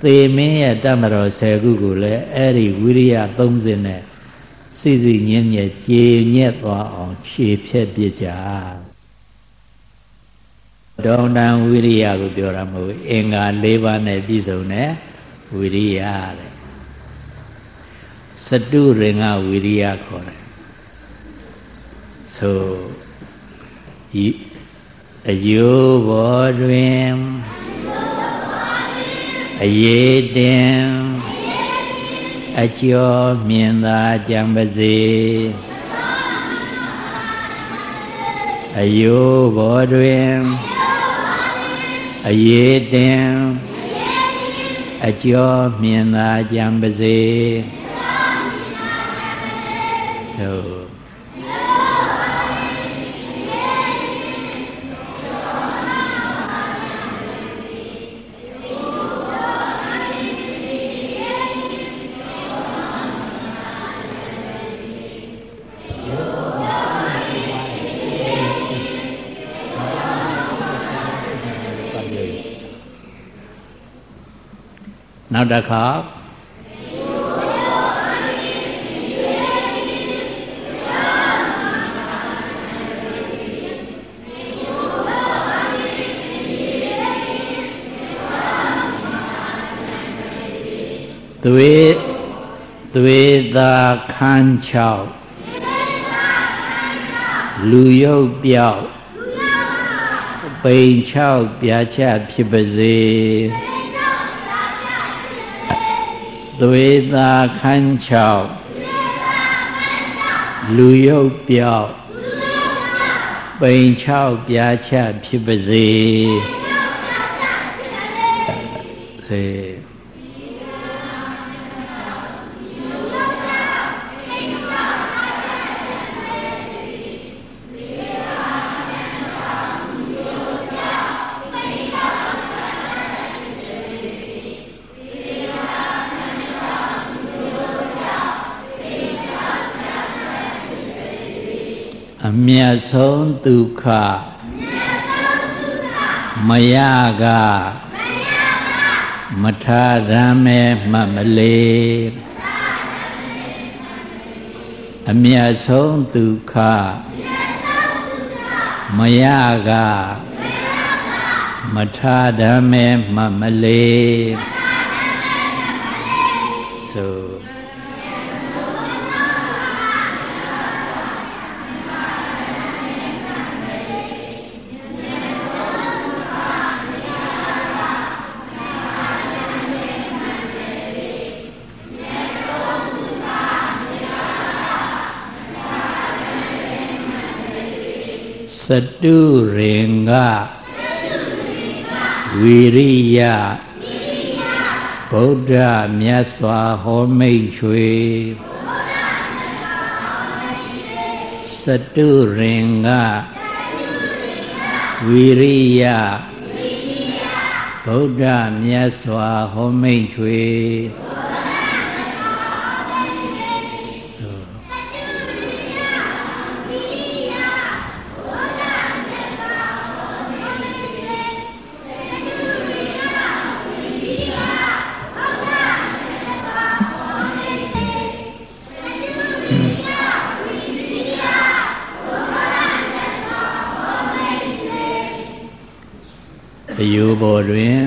သေမင်းရဲ့တမတော်ဆယ်ခုကိုလည်းအဲ့ဒီဝိရိယသုံးစင်းနဲ့စိစိညင်းညက်ကြေညက်သွားအောင်ခြေဖြက်ပြစ်ကြဒေါဏံဝိရိယကိုပြောတာမဟုတ်အင်္ဂါ၄ပါးနဲ့ပြည့်စုံတဲ့ဝိရိယတဲ့စတုရင်္ဂဝိရိယခေါ်တယ်ဆိုဤအယိုးဘောတွင်အရေးတင်အကျော်မြင်သာကြံပါစေအယိုးဘောတွင်အရေးတင်အကျော်မြင်သာကြံပါစေသို့နောက်တစ်ခါသွေးသွေးသာခန်းချောက်လူရုပ်ပြောက်ပိန်ချောက်ပြာချဖြစ်ပါစေသွေးသာခန်းချောက်လူရုပ်ပြောက်ပိန်ချောက်ပြာချဖြစ်ပါစေစေအမြတ်ဆုံးဒုက္ခမရကမထရမဲမှတ်မလေးအမြတ်ဆုံးဒုက္ခမရကမထရမဲမှတ်မလေးဆိုစတုရင်္ဂဝိရိယဗုဒ္ဓမြတ်စွာဟောမိန့်ချွေစတုရင်္ဂဝိရိယဗုဒ္ဓမြတ်စွာဟောမိန့်ချွေအယိုးဘောတွင်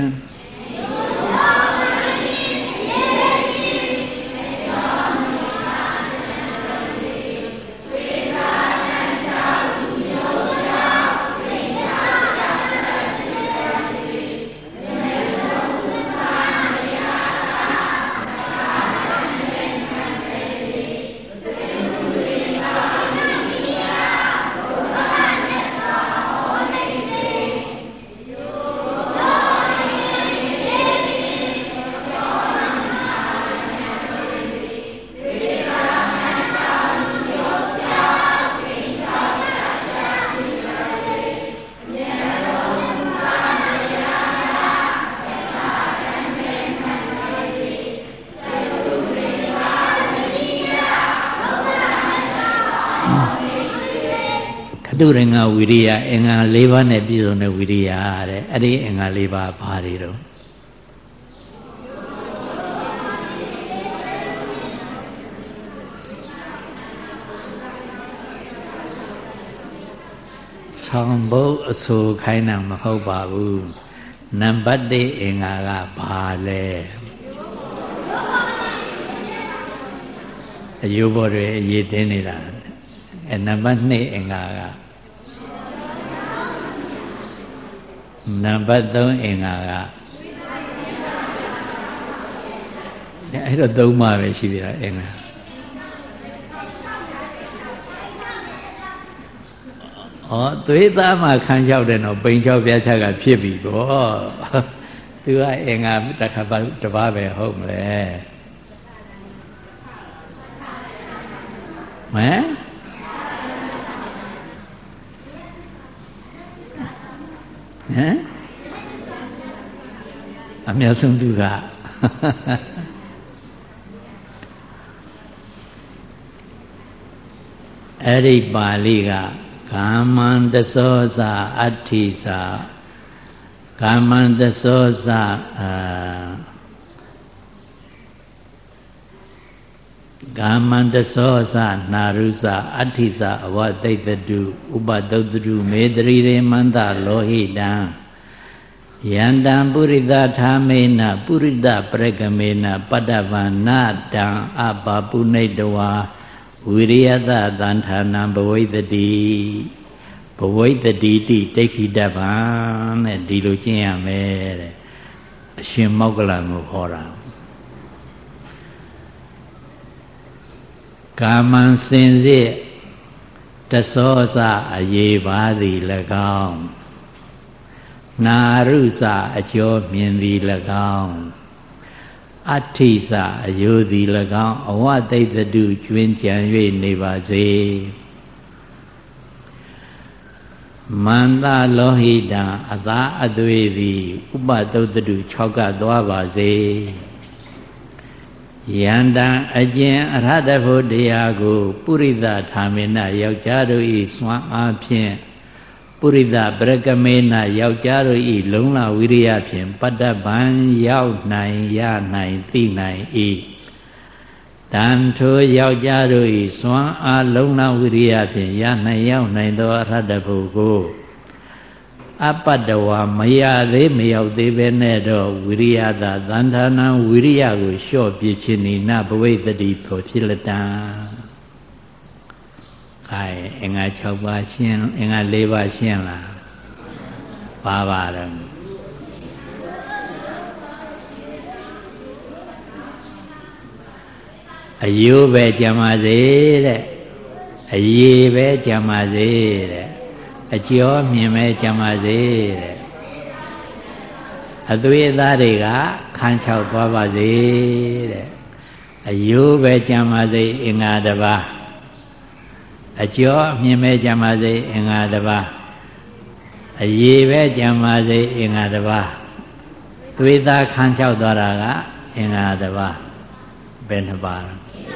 ခတုရင်္ဂဝိရိယအင်္ဂါ၄ပါးနဲ့ပြည့်စုံတဲ့ဝိရိယတဲ့အဲ့ဒီအင်္ဂါ၄ပါးဘာတွေတော့ဆောင်ဖို့အဆိုခိုင်းတာမဟုတ်ပါဘူးနံပါတ်တစ်အင်္ဂါကဘာလဲအယုဘောတွေအရေးတင်းနေတာအဲနံပါတ်နှစ်အင်္ဂါကနံပါတ်သုံးအင်္ဂါကအဲ့တော့သုံးပါပဲရှိသေးတာအင်္ဂါဩသွေးသားမှခန်းလျှောက်တယ်တော့ပိန်လျှောက်ပြချကဖြစ်ပြီပေါ့သူကအင်္ဂါတစ်ခါပါတပါးပဲဟုတ်မလဲဟမ်ဟမ်အများဆုံးသူကအဲ့ဒီပါဠိကကာမံတသောသအဋ္ဌိသကာမံတသောသအာကာမံတသောသနာရုသအဋ္ဌိသအဝသိတ္တုဥပသုတ္တုမေတ္တိရေမန္တလောဟိတံယန္တံပုရိသထာမေနပုရိသပရကမေနပတ္တဗန္နတံအပပုနိတဝါဝိရိယသသံဌာနံဘဝိတ္တိဘဝိတ္တိတိဒိဋ္ဌိတဗံတဲ့ဒီလိုကျင့်ရမယ်တဲ့အရှင်မောက္ကလံကိုဟောတာကာမံစင်စစ်တသောစအယေပါသည်၎င်းနာရုစအကျော်မြင်သည်၎င်းအဋ္ဌိစအယုသည်၎င်းအဝသိတ္တုကျွင်းကြံ၍နေပါစေမန္တလောဟိတံအသာအသွေးသည်ဥပသုတ္တု၆ကသွားပါစေယန္တံအကျဉ်အရဟတဖို့တရားကိုပုရိသထာမေနယောက်ျားတို့၏စွမ်းအားဖြင့်ပုရိသပရကမေနယောက်ျားတို့၏လုံလဝိရိယဖြင့်ပတ္တဗံရောက်နိုင်ရနိုင်သိနိုင်၏တန်ထိုယောက်ျားတို့၏စွမ်းအားလုံလဝိရိယဖြင့်ရနိုင်ရောက်နိုင်သောအရဟတဖို့ကိုအပတ္တဝါမရသေးမရောက်သေးပဲနဲ့တော့ဝိရိယသာသံဌာနံဝိရိယကိုလျှော့ပြခြင်းနိနဘဝိတ္တိဖို့ဖြစ်လက်တံခိုင်အင်္ဂါ၆ပါးရှင်းအင်္ဂါ၄ပါးရှင်းလားပါပါတော့အယုပဲကြံပါစေတဲ့အရေပဲကြံပါစေတဲ့အကျော်မြင်ပဲကြံပါစေတဲ့အသွေးအသားတွေကခန်းချောက်သွားပါစေတဲ့အယုပဲကြံပါစေအင်္ဂါတစ်ပါးအကျော်မြင်ပဲကြံပါစေအင်္ဂါတစ်ပါးအရေပဲကြံပါစေအင်္ဂါတစ်ပါးသွေးသားခန်းချောက်သွားတာကအင်္ဂါတစ်ပါးဘယ်နှပါး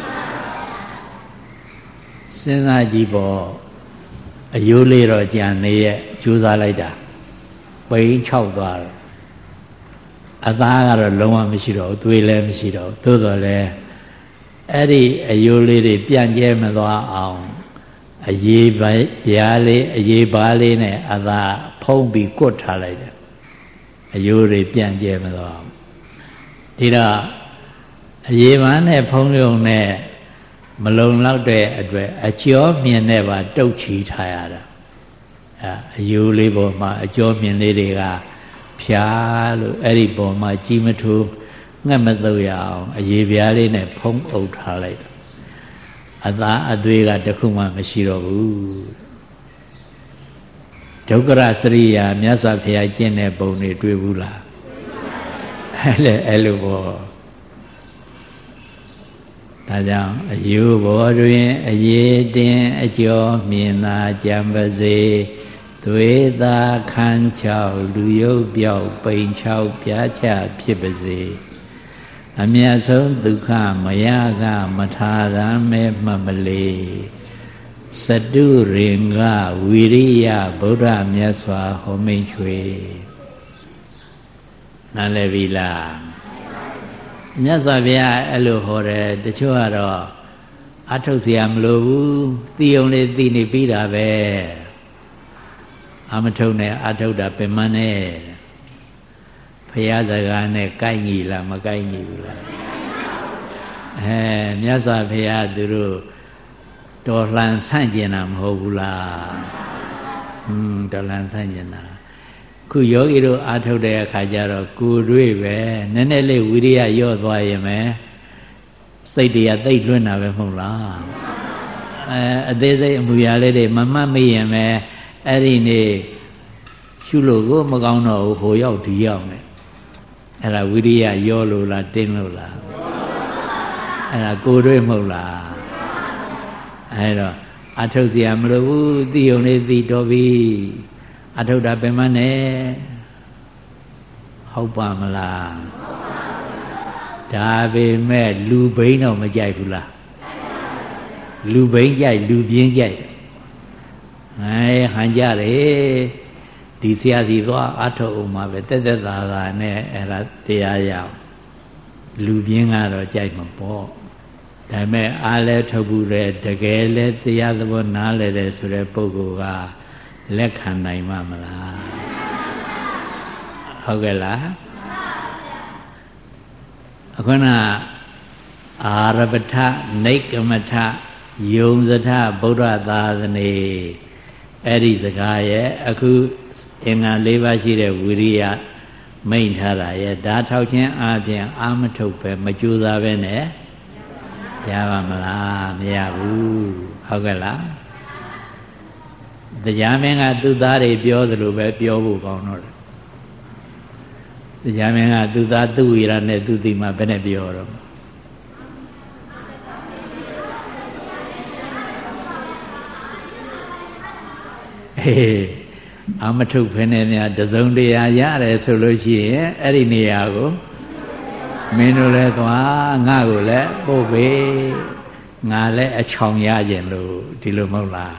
စဉ်းစားကြည့်ပေါ့အယိုးလေးတော့ကြံနေရဲ့ကြိုးစားလိုက်တာပိန်၆သွားတော့အသားကတော့လုံးဝမရှိတော့ဘူးသွေးလည်းမရှိတော့ဘူးသို့တော်လည်းအဲ့ဒီအယိုးလေးတွေပြန့်ကျဲမသွားအောင်အရေးပါးပြားလေးအရေးပါးလေးနဲ့အသာဖုံးပြီးကွတ်ထားလိုက်တယ်အယိုးတွေပြန့်ကျဲမသွားအောင်ဒီတော့အရေးပါးနဲ့ဖုံးရုံနဲ့မလုံလောက်တဲ့အတွက်အကျော်မြင်နဲ့ပါတုတ်ချီထားရတာအဲအယိုးလေးပေါ်မှာအကျော်မြင်လေးတွေကဖြာလို့အဲ့ဒီပေါ်မှာကြီးမထိုးငှက်မသုတ်ရအောင်အရေးပြားလေးနဲ့ဖုံးအုပ်ထားလိုက်အသာအသွေးကတခုမှမရှိတော့ဘူးဒုက္ခရစရိယာမြတ်စွာဘုရားကျင့်တဲ့ပုံတွေတွေ့ဘူးလားအဲ့လေအဲ့လိုပေါ့ဒါကြောင့်အယုဘောတွင်အရေးတင်အကျော်မြင်သာကြံပါစေသွေးသာခန်းချောက်လူရုပ်ပြောက်ပိန်ချောက်ပြားချဖြစ်ပါစေအမြတ်ဆုံးဒုက္ခမရကမထာရမဲမှတ်မလေးစတုရင်ကဝိရိယဗုဒ္ဓမြတ်စွာဟောမိန်ချွေနားလည်ပြီလားမြတ်စွာဘုရားအဲ့လိုဟောတယ်တချို့ကတော့အထုတ်เสียမလိုဘူးသိုံလေးသိနေပြီးတာပဲအာမထုတ်နဲ့အာထုတ်တာပင်မနဲ့ဖရာစကားနဲ့ကိုက်ညီလားမကိုက်ညီဘူးလားအဲမြတ်စွာဘုရားသူတို့တော်လှန်ဆန့်ကျင်တာမဟုတ်ဘူးလားဟွန်းတော်လှန်ဆန့်ကျင်တာခုယောဂီတို့အာထုတ်တဲ့အခါကျတော့ကိုယ်တွေ့ပဲနည်းနည်းလေးဝိရိယလျော့သွားရင်ပဲစိတ်တွေကသိပ်လွင့်တာပဲမဟုတ်လားအဲအသေးစိတ်အမူအရာလေးတွေမမှတ်မိရင်ပဲအဲ့ဒီနေ့ရှုလို့ကိုမကောင်းတော့ဘူးဟိုရောက်ဒီရောက်နဲ့အဲ့ဒါဝိရိယရောလို့လားတင်းလို့လားအဲ့ဒါကိုယ်တွေ့မဟုတ်လားအဲ့တော့အထုတ်เสียမလို့ဘူးသိုံလေးသိတော်ပြီအထုတ်တာပင်မနဲ့ဟုတ်ပါမလားဒါပေမဲ့လူဘိန်းတော့မကြိုက်ဘူးလားလူဘိန်းကြိုက်လူပြင်းကြိုက်အဲဟန်ကြတယ်ဒီဆရာစီသွားအထုတ်အောင်မှာပဲတက်တက်သာသာနဲ့အဲ့ဒါတရားရအောင်လူပြင်းကတော့ကြိုက်မှာပေါ့ဒါပေမဲ့အားလဲထုတ်ဘူးတဲ့တကယ်လဲတရားသဘောနားလဲတဲ့ဆိုတဲ့ပုဂ္ဂိုလ်ကလက်ခံနိုင်မှာမလားဟုတ်ကဲ့လားအခုနအာရပထနိကမထယုံစထဗုဒ္ဓသာသနေအဲ့ဒီစကားရဲ့အခုအင်္ဂါ၄ပါးရှိတဲ့ဝိရိယမိန့်ထားတာရဲ့ဒါထောက်ခြင်းအပြင်အာမထုတ်ပဲမကြိုးစားပဲနဲ့ရပါမလားမရဘူးဟုတ်ကဲ့လားတရားမင်းကသူသားတွေပြောသလိုပဲပြောဖို့ကောင်းတော့တယ်တရားမင်းကသူသားသူဝိရနဲ့သူတိမှဘယ်နဲ့ပြောတော့ဟေးအာမထုတ်ဖင်းနေများတစုံတရာရတယ်ဆိုလို့ရှိရင်အဲ့ဒီနေရာကိုမင်းတို့လည်းသွားငါ့ကိုလည်းပို့ပေးငါလည်းအချောင်ရခြင်းလို့ဒီလိုမဟုတ်လား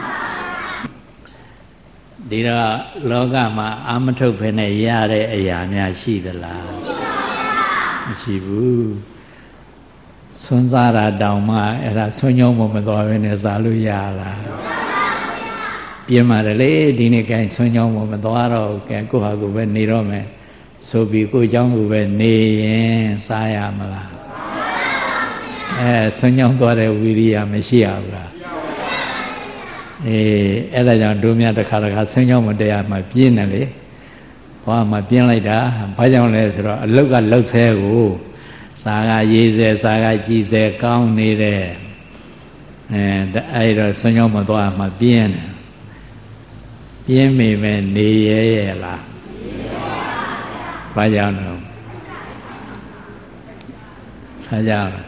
ဒီတော့လောကမှာအာမထုတ်ဖင်းနေရတဲ့အရာများရှိသလားမရှိဘူးဆွမ်းစားတာတောင်မှအဲ့ဒါဆွမ်းညုံမမသွားဘဲနဲ့စားလို့ရလားပြင်းပါတယ်လေဒီနေ့ကဲဆွမ်းညောင်းမသွားတော့ကဲကိုဟာကိုပဲနေတော့မယ်ဆိုပြီးကိုเจ้าကိုပဲနေရင်စားရမလားအဲဆွမ်းညောင်းသွားတဲ့ဝိရိယမရှိရဘူးလားအေးအဲ့ဒါကြောင့်တို့များတစ်ခါတစ်ခါဆွမ်းညောင်းမတရားမှပြင်းတယ်လေဘာမှပြင်းလိုက်တာဘာကြောင့်လဲဆိုတော့အလုတ်ကလှုပ်ဆဲကိုစားကရေးဆဲစားကကြည်ဆဲကောင်းနေတဲ့အဲအဲ့တော့ဆွမ်းညောင်းမသွားမှပြင်းတယ်ပြင်းမိမဲ့နေရရဲ့လားဘာကြောင့်လဲဘာကြောင့်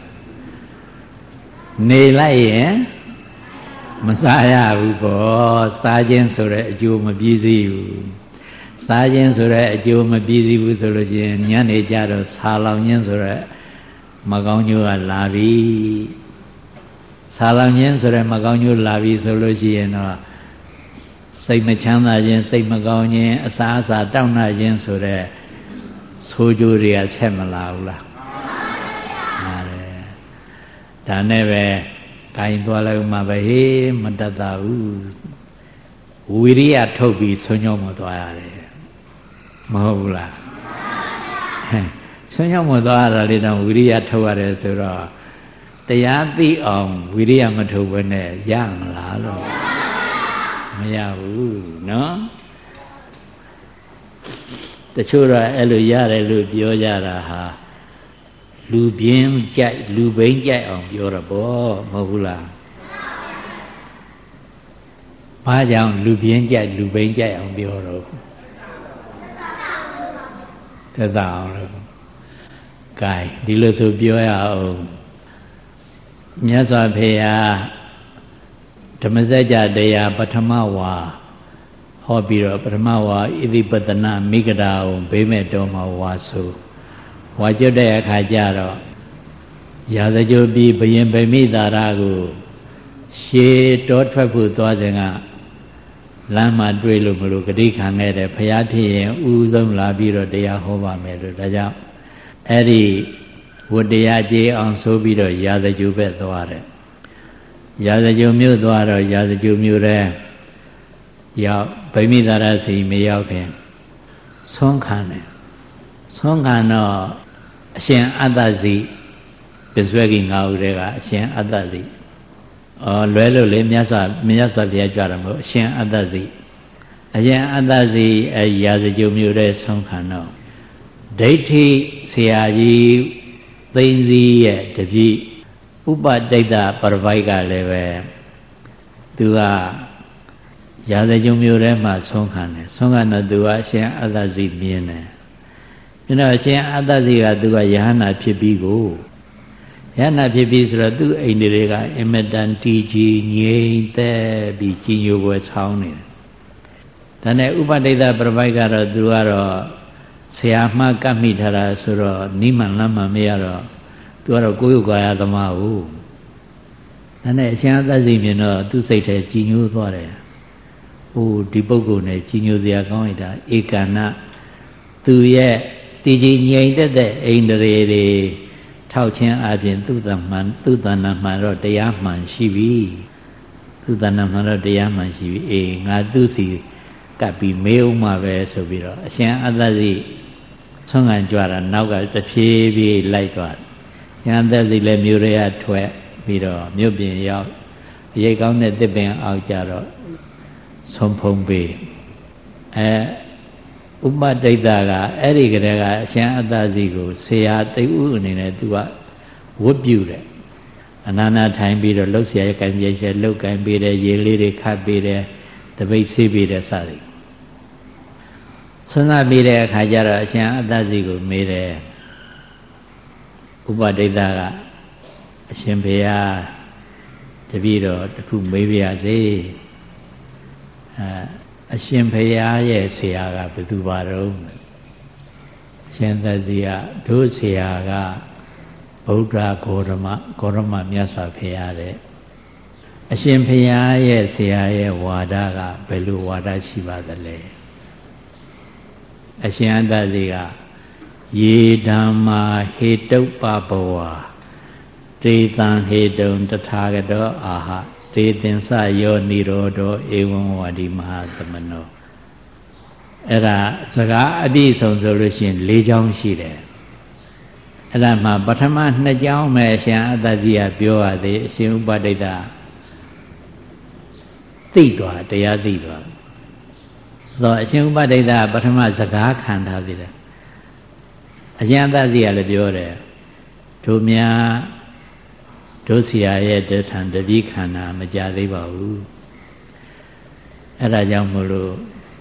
နေလိုက်ရင်မစားရဘူးပေါ့စားခြင်းဆိုတဲ့အကျိုးမပြည့်စည်ဘူးစားခြင်းဆိုတဲ့အကျိုးမပြည့်စည်ဘူးဆိုလို့ရှိရင်ညနေကြတော့ဆာလောင်ခြင်းဆိုတဲ့မကောင်းကျိုးကလာပြီဆာလောင်ခြင်းဆိုတဲ့မကောင်းကျိုးလာပြီဆိုလို့ရှိရင်တော့စိတ်မချမ်းသာခြင်းစိတ်မကောင်းခြင်းအစာအစာတောင့်တခြင်းဆိုတဲ့ဆိုးကျိုးတွေကဆက်မလာဘူးလားမှန်ပါဗျာဒါနဲ့ပဲကိုင်းသွားလိုက်မှပဲဟေးမတတ်တာဘူးဝိရိယထုတ်ပြီးဆွညောင်းမသွားရတယ်မဟုတ်ဘူးလားဆွညောင်းမသွားရတာလေတော့ဝိရိယထုတ်ရတယ်ဆိုတော့တရားသိအောင်ဝိရိယမထုတ်ဘဲနဲ့ရမလားလို့မရဘူးနော်တချို့တော့အဲ့လိုရတယ်လို့ပြောကြတာဟာလူပြင်းကြိုက်လူဘိန်းကြိုက်အောင်ပြောတော့ဗောမဟုတ်ဘူးလားဘာကြောင့်လူပြင်းကြိုက်လူဘိန်းကြိုက်အောင်ပြောတော့သက်သာအောင်လို့ gain ဒီလိုဆိုပြောရအောင်မြတ်စွာဘုရားဓမ္မစကြာတရားပထမဝါဟောပြီးတော့ပထမဝါဣတိပတနာမိဂဒာကိုဘေးမဲ့တော်မှာဝါဆိုဝါကျွတ်တဲ့အခါကျတော့ရာဇကြိုပြီးဘယင်ဗမိသာရကိုရှေတောထွက်ဖို့သွားစဉ်ကလမ်းမှာတွေ့လို့မလို့ဂတိခံခဲ့တယ်ဘုရားဖြစ်ရင်ဥဆုံးလာပြီးတော့တရားဟောပါမယ်လို့ဒါကြောင့်အဲ့ဒီဝတ္တရားကြေးအောင်ဆိုပြီးတော့ရာဇကြိုပဲသွားတယ်ရာဇကြိုမြို့သွားတော့ရာဇကြိုမြို့တဲ့ရောက်ဗိမိသာရစီမရောက်ခင်ဆုံးခံတယ်ဆုံးခံတော့အရှင်အတ္တစီပစ္စဝဂီငါးဦးတွေကအရှင်အတ္တစီအော်လွဲလို့လေမြတ်စွာမြတ်စွာဘုရားကြွတယ်မဟုတ်အရှင်အတ္တစီအရှင်အတ္တစီအဲရာဇကြုံမျိုးတဲ့ဆုံးခံတော့ဒိဋ္ဌိဆရာကြီးသိန်းစီရဲ့တပည့်ဥပတိတ်တပရပိုက်ကလည်းပဲသူကရာဇကြုံမျိုးထဲမှာဆုံးခံတယ်ဆုံးခံတော့သူကအရှင်အတ္တစီမြင်တယ်ပြီးတော့အရှင်အတ္တစီကသူကယဟနာဖြစ်ပြီးကိုယဟနာဖြစ်ပြီးဆိုတော့သူ့အိမ်တွေကအင်မတန်တီကြီးငြိမ်သက်ပြီးကြီးညိုပွဲဆောင်းနေတယ်ဒါနဲ့ဥပတိတ်တပရပိုက်ကတော့သူကတော့ဆရာမှကပ်မိထားတာဆိုတော့နိမန်လမ်းမှမရတော့သူကတော့ကိုယ်ရုပ်ကာယသမားဟုတ်ဒါနဲ့အရှင်အတ္တစီမြင်တော့သူ့စိတ်ထဲကြီးညိုသွားတယ်ဟိုဒီပုဂ္ဂိုလ်နဲ့ကြီးညိုစရာကောင်းလိုက်တာဧကန္နသူရဲ့တည်ကြည်ငြိမ်သက်တဲ့အိန္ဒြေတွေထောက်ခြင်းအပြင်သူ့တမှန်သူ့တဏ္ဍမှန်တော့တရားမှန်ရှိပြီသူ့တဏ္ဍမှန်တော့တရားမှန်ရှိပြီအေးငါသူ့စီကပ်ပြီးမေးအောင်မှာပဲဆိုပြီးတော့အရှင်အတ္တစီဆုံးခံကြွတာနောက်ကတဖြည်းဖြည်းလိုက်သွားတယ်ညာသက်စီလည်းမြို့ရဲထွက်ပြီးတော့မြို့ပြင်ရောက်ရိတ်ကောင်းတဲ့တစ်ပင်အောက်ကြတော့ဆုံးဖုံးပေးအဲဥပတိတ်တကအဲ့ဒီကလေးကအရှင်အတ္တစီကိုဆရာတိတ်ဥအနေနဲ့သူကဝတ်ပြုတယ်အနာနာထိုင်ပြီးတော့လှုပ်ရှားကံပြည့်ရှဲလှုပ်ကံပေးတယ်ရေလေးတွေခတ်ပေးတယ်တပိတ်ဆေးပေးတယ်စသည်ဆွမ်းသာပြီးတဲ့အခါကျတော့အရှင်အတ္တစီကိုမေးတယ်ဥပတိတ်တကအရှင်ဘုရားတပည့်တော်တခုမေးပြရစေအဲအရှင်ဘုရားရဲ့ဆရာကဘယ်သူပါတော့အရှင်သတိကတို့ဆရာကဗုဒ္ဓဂေါရမဂေါရမမြတ်စွာဘုရားတဲ့အရှင်ဘုရားရဲ့ဆရာရဲ့ဝါဒကဘယ်လိုဝါဒရှိပါသလဲအရှင်အတ္တစီကယေဓမ္မာဟေတုပ္ပဘဝတေတံဟေတုံတထာဂတောအာဟတေသင်္စယောနိရောဓောဧဝံဝါဒီမဟာသမနောအဲ့ဒါစကားအပြည့်စုံဆိုလို့ရှိရင်၄ချောင်းရှိတယ်အဲ့ဒါမှာပထမနှစ်ချောင်းပဲအရှင်အတ္တစီကပြောရသေးအရှင်ဥပတိတ်တသိသွားတရားသိသွားဆိုတော့အရှင်ဥပတိတ်တပထမစကားခံထားသေးတယ်အရှင်အတ္တစီကလည်းပြောတယ်တို့များတို့ဆရာရဲ့တထံတတိခန္ဓာမကြသေးပါဘူးအဲ့ဒါကြောင့်မို့လို့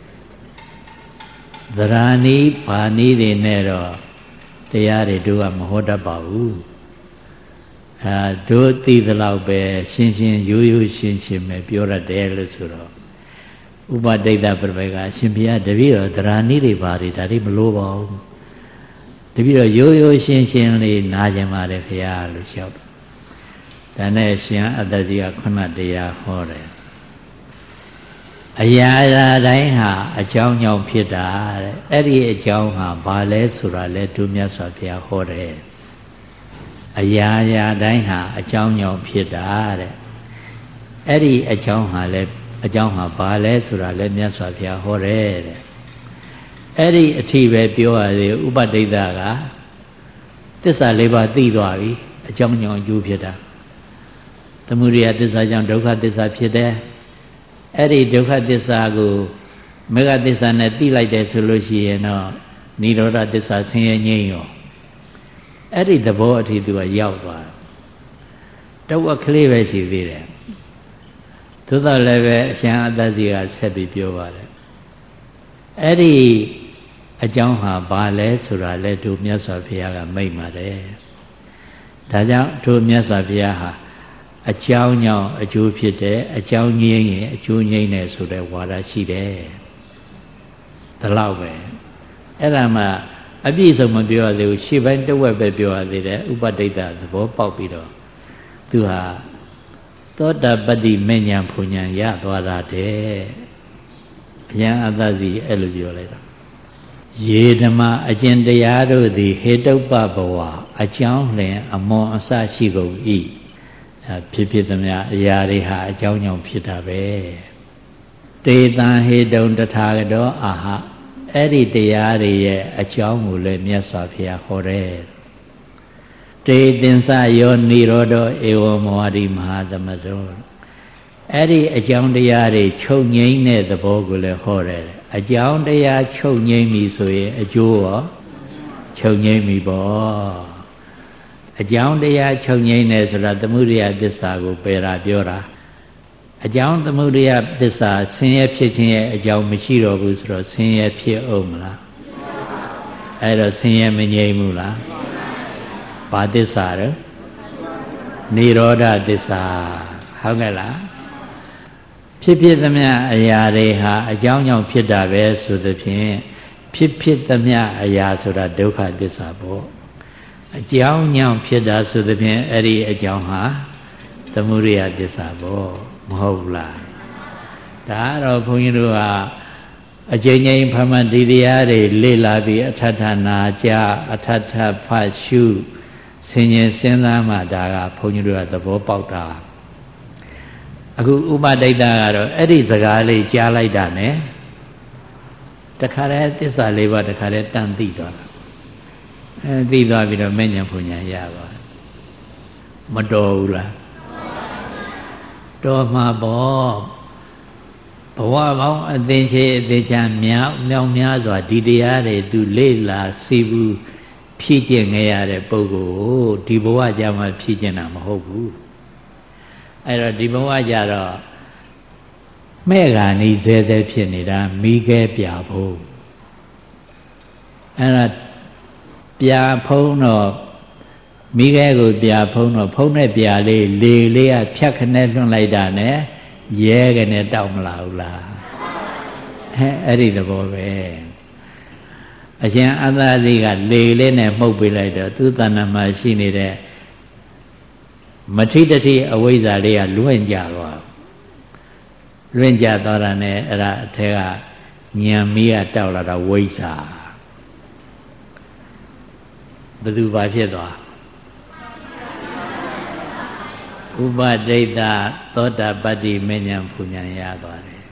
သရဏီဘာနီးတွေနဲ့တော့တရားတွေတို့ကမဟောတတ်ပါဘူးအဲတို့သိသလောက်ပဲရှင်းရှင်းရိုးရိုးရှင်းရှင်းပဲပြောရတယ်လို့ဆိုတော့ဥပတိတ်တပရပိုက်ကအရှင်ဘုရားတပည့်တော်သရဏီတွေဘာတွေဒါတွေမလို့ပါဘူးတပည့်တော်ရိုးရိုးရှင်းရှင်းလေးနားကြပါတယ်ခင်ဗျာလို့လျှောက်ဒါနဲ့ရှင်အတ္တစီကခုနတရားဟောတယ်အရာရာတိုင်းဟာအကြောင်းကြောင့်ဖြစ်တာတဲ့အဲ့ဒီအကြောင်းဟာဘာလဲဆိုတာလဲသူမြတ်စွာဘုရားဟောတယ်အရာရာတိုင်းဟာအကြောင်းကြောင့်ဖြစ်တာတဲ့အဲ့ဒီအကြောင်းဟာလဲအကြောင်းဟာဘာလဲဆိုတာလဲမြတ်စွာဘုရားဟောတယ်တဲ့အဲ့ဒီအထိပဲပြောရသေးဥပတိတ်တကသစ္စာလေးပါးသိသွားပြီအကြောင်းကြောင့်အကျိုးဖြစ်တာသမုဒယသစ္စာကြောင့်ဒုက္ခသစ္စာဖြစ်တယ်အဲ့ဒီဒုက္ခသစ္စာကိုမေဃသစ္စာနဲ့သိလိုက်တယ်ဆိုလို့ရှိရင်တော့និရောဓသစ္စာဆင်းရဲငြိမ်းရောအဲ့ဒီသဘောအထိသူကရောက်သွားတဝက်ကလေးပဲရှိသေးတယ်သို့တော်လည်းပဲအရှင်အတ္တစီကဆက်ပြီးပြောပါတယ်အဲ့ဒီအကြောင်းဟာဘာလဲဆိုတာလဲတို့မြတ်စွာဘုရားကမိန့်ပါတယ်ဒါကြောင့်တို့မြတ်စွာဘုရားဟာအကြောင်းကြောင့်အကျိုးဖြစ်တယ်အကြောင်းငြိမ်းရင်အကျိုးငြိမ်းတယ်ဆိုတဲ့ဝါဒရှိတယ်ဒါလောက်ပဲအဲ့ဒါမှအပြည့်စုံမပြောရသေးဘူးရှေ့ပိုင်းတစ်ဝက်ပဲပြောရသေးတယ်ဥပတိတ်တသဘောပေါက်ပြီးတော့သူဟာသောတာပတ္တိမဉ္ဇဉ်ဖူဉ္ဇဉ်ရသွားတာတဲ့အယံအတ္တစီအဲ့လိုပြောလိုက်တာယေဓမ္မအကျင့်တရားတို့သည်ဟေတုပ္ပဘဝအကြောင်းလင်အမွန်အစရှိကုန်၏ဖြစ်ဖြစ်သမျှအရာတွေဟာအကြောင်းကြောင့်ဖြစ်တာပဲတေတံဟေတုံတထာဂတောအာဟအဲ့ဒီတရားတွေရဲ့အကြောင်းကိုလည်းမြတ်စွာဘုရားဟောတယ်တေသင်္စယောနိရောဓဧဝမောရိမဟာသမတောအဲ့ဒီအကြောင်းတရားတွေချုပ်ငြိမ်းတဲ့သဘောကိုလည်းဟောတယ်အကြောင်းတရားချုပ်ငြိမ်းပြီဆိုရင်အကျိုးရောချုပ်ငြိမ်းပြီပေါ့အကြောင်းတရားချုပ်ငြိမ်းတယ်ဆိုတာသမုဒိယသစ္စာကိုပယ်တာပြောတာအကြောင်းသမုဒိယသစ္စာဆင်းရဲဖြစ်ခြင်းရဲ့အကြောင်းမရှိတော့ဘူးဆိုတော့ဆင်းရဲဖြစ်အောင်မလားအဲ့တော့ဆင်းရဲမငြိမ်းဘူးလားဘာသစ္စာလဲနိရောဓသစ္စာဟုတ်ကဲ့လားဖြစ်ဖြစ်သမျှအရာတွေဟာအကြောင်းကြောင့်ဖြစ်တာပဲဆိုသဖြင့်ဖြစ်ဖြစ်သမျှအရာဆိုတာဒုက္ခသစ္စာပေါ့အကြောင်းကြောင့်ဖြစ်တာဆိုသဖြင့်အဲ့ဒီအကြောင်းဟာသမုဒိယသစ္စာပေါ့မဟုတ်ဘူးလားဒါကတော့ဘုန်းကြီးတို့ကအကျဉ်းချင်းဖမှတ်ဒီတရားတွေလေ့လာပြီးအထထနာကြအထထဖတ်ရှုဆင်ញင်စဉ်းစားမှဒါကဘုန်းကြီးတို့ကသဘောပေါက်တာအခုဥပဒိတ္တကတော့အဲ့ဒီစကားလေးကြားလိုက်တာ ਨੇ တခါတည်းသစ္စာလေးပါးတခါတည်းတန်သိသွားတာအဲသိသွားပြီးတော့မဉ္ဇဉ်ဘုံညာရပါမတော်ဘူးလားတော်မှာပေါ့ဘဝပေါင်းအသင်္ချေအသေးချာမြောက်မြောက်များစွာဒီတရားတွေသူလေ့လာစီဘူးဖြည့်ကျင့်ခဲ့ရတဲ့ပုဂ္ဂိုလ်ဒီဘဝကြမှာဖြည့်ကျင့်တာမဟုတ်ဘူးအဲ့တော့ဒီဘဝကြတော့မဲ့ကနီးဆဲဆဲဖြစ်နေတာမိခဲပြဖို့အဲ့ဒါပြဖုံးတော့မိခဲကိုပြဖုံးတော့ဖုံးတဲ့ပြလေးလေလေးကဖြတ်ခနဲ့လွှင့်လိုက်တာ ਨੇ ရဲကနေတောက်မလာဘူးလားအဲအဲ့ဒီသဘောပဲအရှင်အသာစီကလေလေးနဲ့မှုတ်ပေးလိုက်တော့သူတဏ္ဍာမှာရှိနေတဲ့မထိတတိအဝိဇ္ဇာလေးကလွင့်ကြသွားလွင့်ကြသွားတာ ਨੇ အဲ့ဒါအထက်ကဉာဏ်မီးကတောက်လာတော့ဝိဇ္ဇာဘယ်သူပါဖြစ်သွားဥပဒိတ္တသောတာပတ္တိမဉ္ဇဉ်ပူဉ္ဇဉ်ရသွားတယ်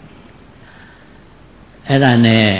အဲ့ဒါနဲ့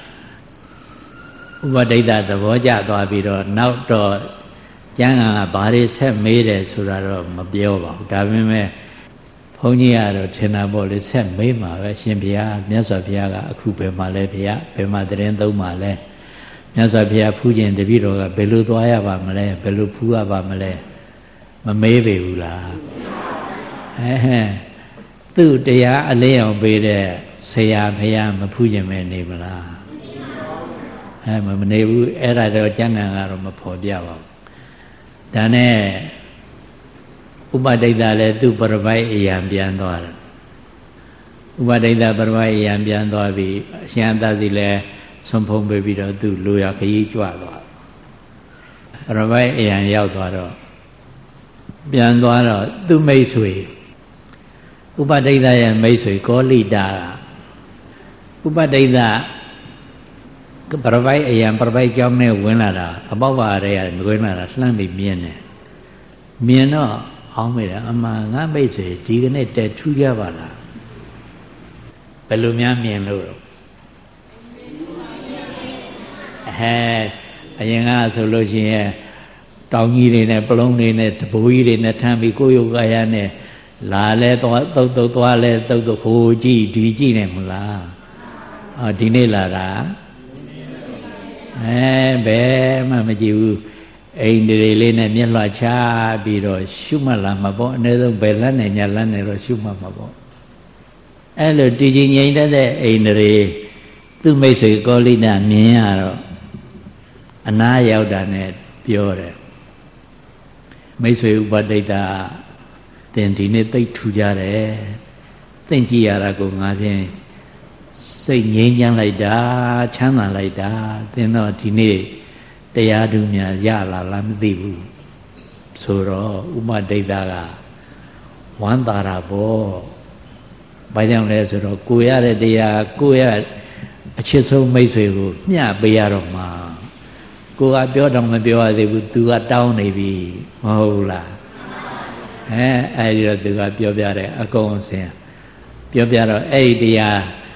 ဥပဒိတ္တသဘောကျသွားပြီးတော့နောက်တော့ကျမ်းဂန်ကဘာတွေဆက်မေးတယ်ဆိုတာတော့မပြောပါဘူးဒါပေမဲ့ဘုန်းကြီးကတော့ထင်တာပေါ့လေဆက်မေးမှာပဲရှင်ဘုရားမြတ်စွာဘုရားကအခုဘယ်မှာလဲဘုရားဘယ်မှာတရင်သုံးမှာလဲမြတ်စွာဘုရားဖူးခြင်းတပည့်တော်ကဘယ်လိုသွားရပါမလဲဘယ်လိုဖူးရပါမလဲမမေးပေဘူးလားအဲဟဲ့သူ့တရားအလေးအောင်ပေးတဲ့ဆရာဘုရားမဖူးခြင်းပဲနေမလားအဲမနေဘူးအဲ့ဒါတော့ကျမ်းဂန်ကတော့မဖော်ပြပါဘူးဒါနဲ့ဥပဒိတ္တလည်းသူ့ပရပိုက်အယံပြန်သွားတယ်ဥပဒိတ္တပရပိုက်အယံပြန်သွားပြီးအရှင်အသစီလည်းဆုံးဖုံးပေးပြီးတော့သူ့လိုရခရီးကြွသွားပရပိုက်အယံရောက်သွားတော့ပြန်သွားတော့သူ့မိတ်ဆွေဥပဒိတ္တရဲ့မိတ်ဆွေကောလိတာဥပဒိတ္တပရပိုက်အယံပရပိုက်ကြောင်းနဲ့ဝင်လာတာအပေါက်ပါရဲဝင်လာတာလှမ်းပြီးမြင်တယ်မြင်တော့အောင်းမိတယ်အမှန်ငါမိတ်ဆွေဒီကနေ့တက်ထူးကြပါလားဘယ်လိုများမြင်လို့အဲအရင်ကဆိုလို့ရှိရင်တောင်ကြီးတွေနဲ့ပလုံးတွေနဲ့တဘိုးကြီးတွေနဲ့ထမ်းပြီးကိုယ်ရုပ်ကာယနဲ့လာလဲသွားတုတ်တုတ်သွားလဲတုတ်တုတ်ဟိုကြည့်ဒီကြည့်နေမလားအော်ဒီနေ့လာတာအဲဘယ်မှမကြည့်ဘူးအိမ်တွေလေးနဲ့မျက်လွှာချပြီးတော့ရှုမှတ်လာမှာပေါ့အနည်းဆုံးဘယ်လန်းနဲ့ညာလန်းနဲ့တော့ရှုမှတ်မှာပေါ့အဲ့လိုတည်ကြည်ငြိမ်တဲ့အိမ်တွေသူ့မိတ်ဆွေကောလိနာမြင်ရတော့အနားရောက်တာနဲ့ပြောတယ်မိတ်ဆွေဥပဒိတ္တသင်ဒီနေ့သိထူကြတယ်သင်ကြည့်ရတာကိုငါဖြင့်စိတ်ငြိမ်းချမ်းလိုက်တာချမ်းသာလိုက်တာသင်တော့ဒီနေ့တရားဓုများရလာလားမသိဘူးဆိုတော့ဥပဒိတ္တကဝမ်းသာတာပေါ့ဘာကြောင့်လဲဆိုတော့ကိုရတဲ့တရားကိုရအချစ်ဆုံးမိတ်ဆွေကိုမျှပေးရတော့မှာကိုကပြောတော့မပြောရသေးဘူးသူကတောင်းနေပြီမဟုတ်လားအဲအဲဒီတော့သူကပြောပြတယ်အကုန်အစင်ပြောပြတော့အဲ့ဒီတရား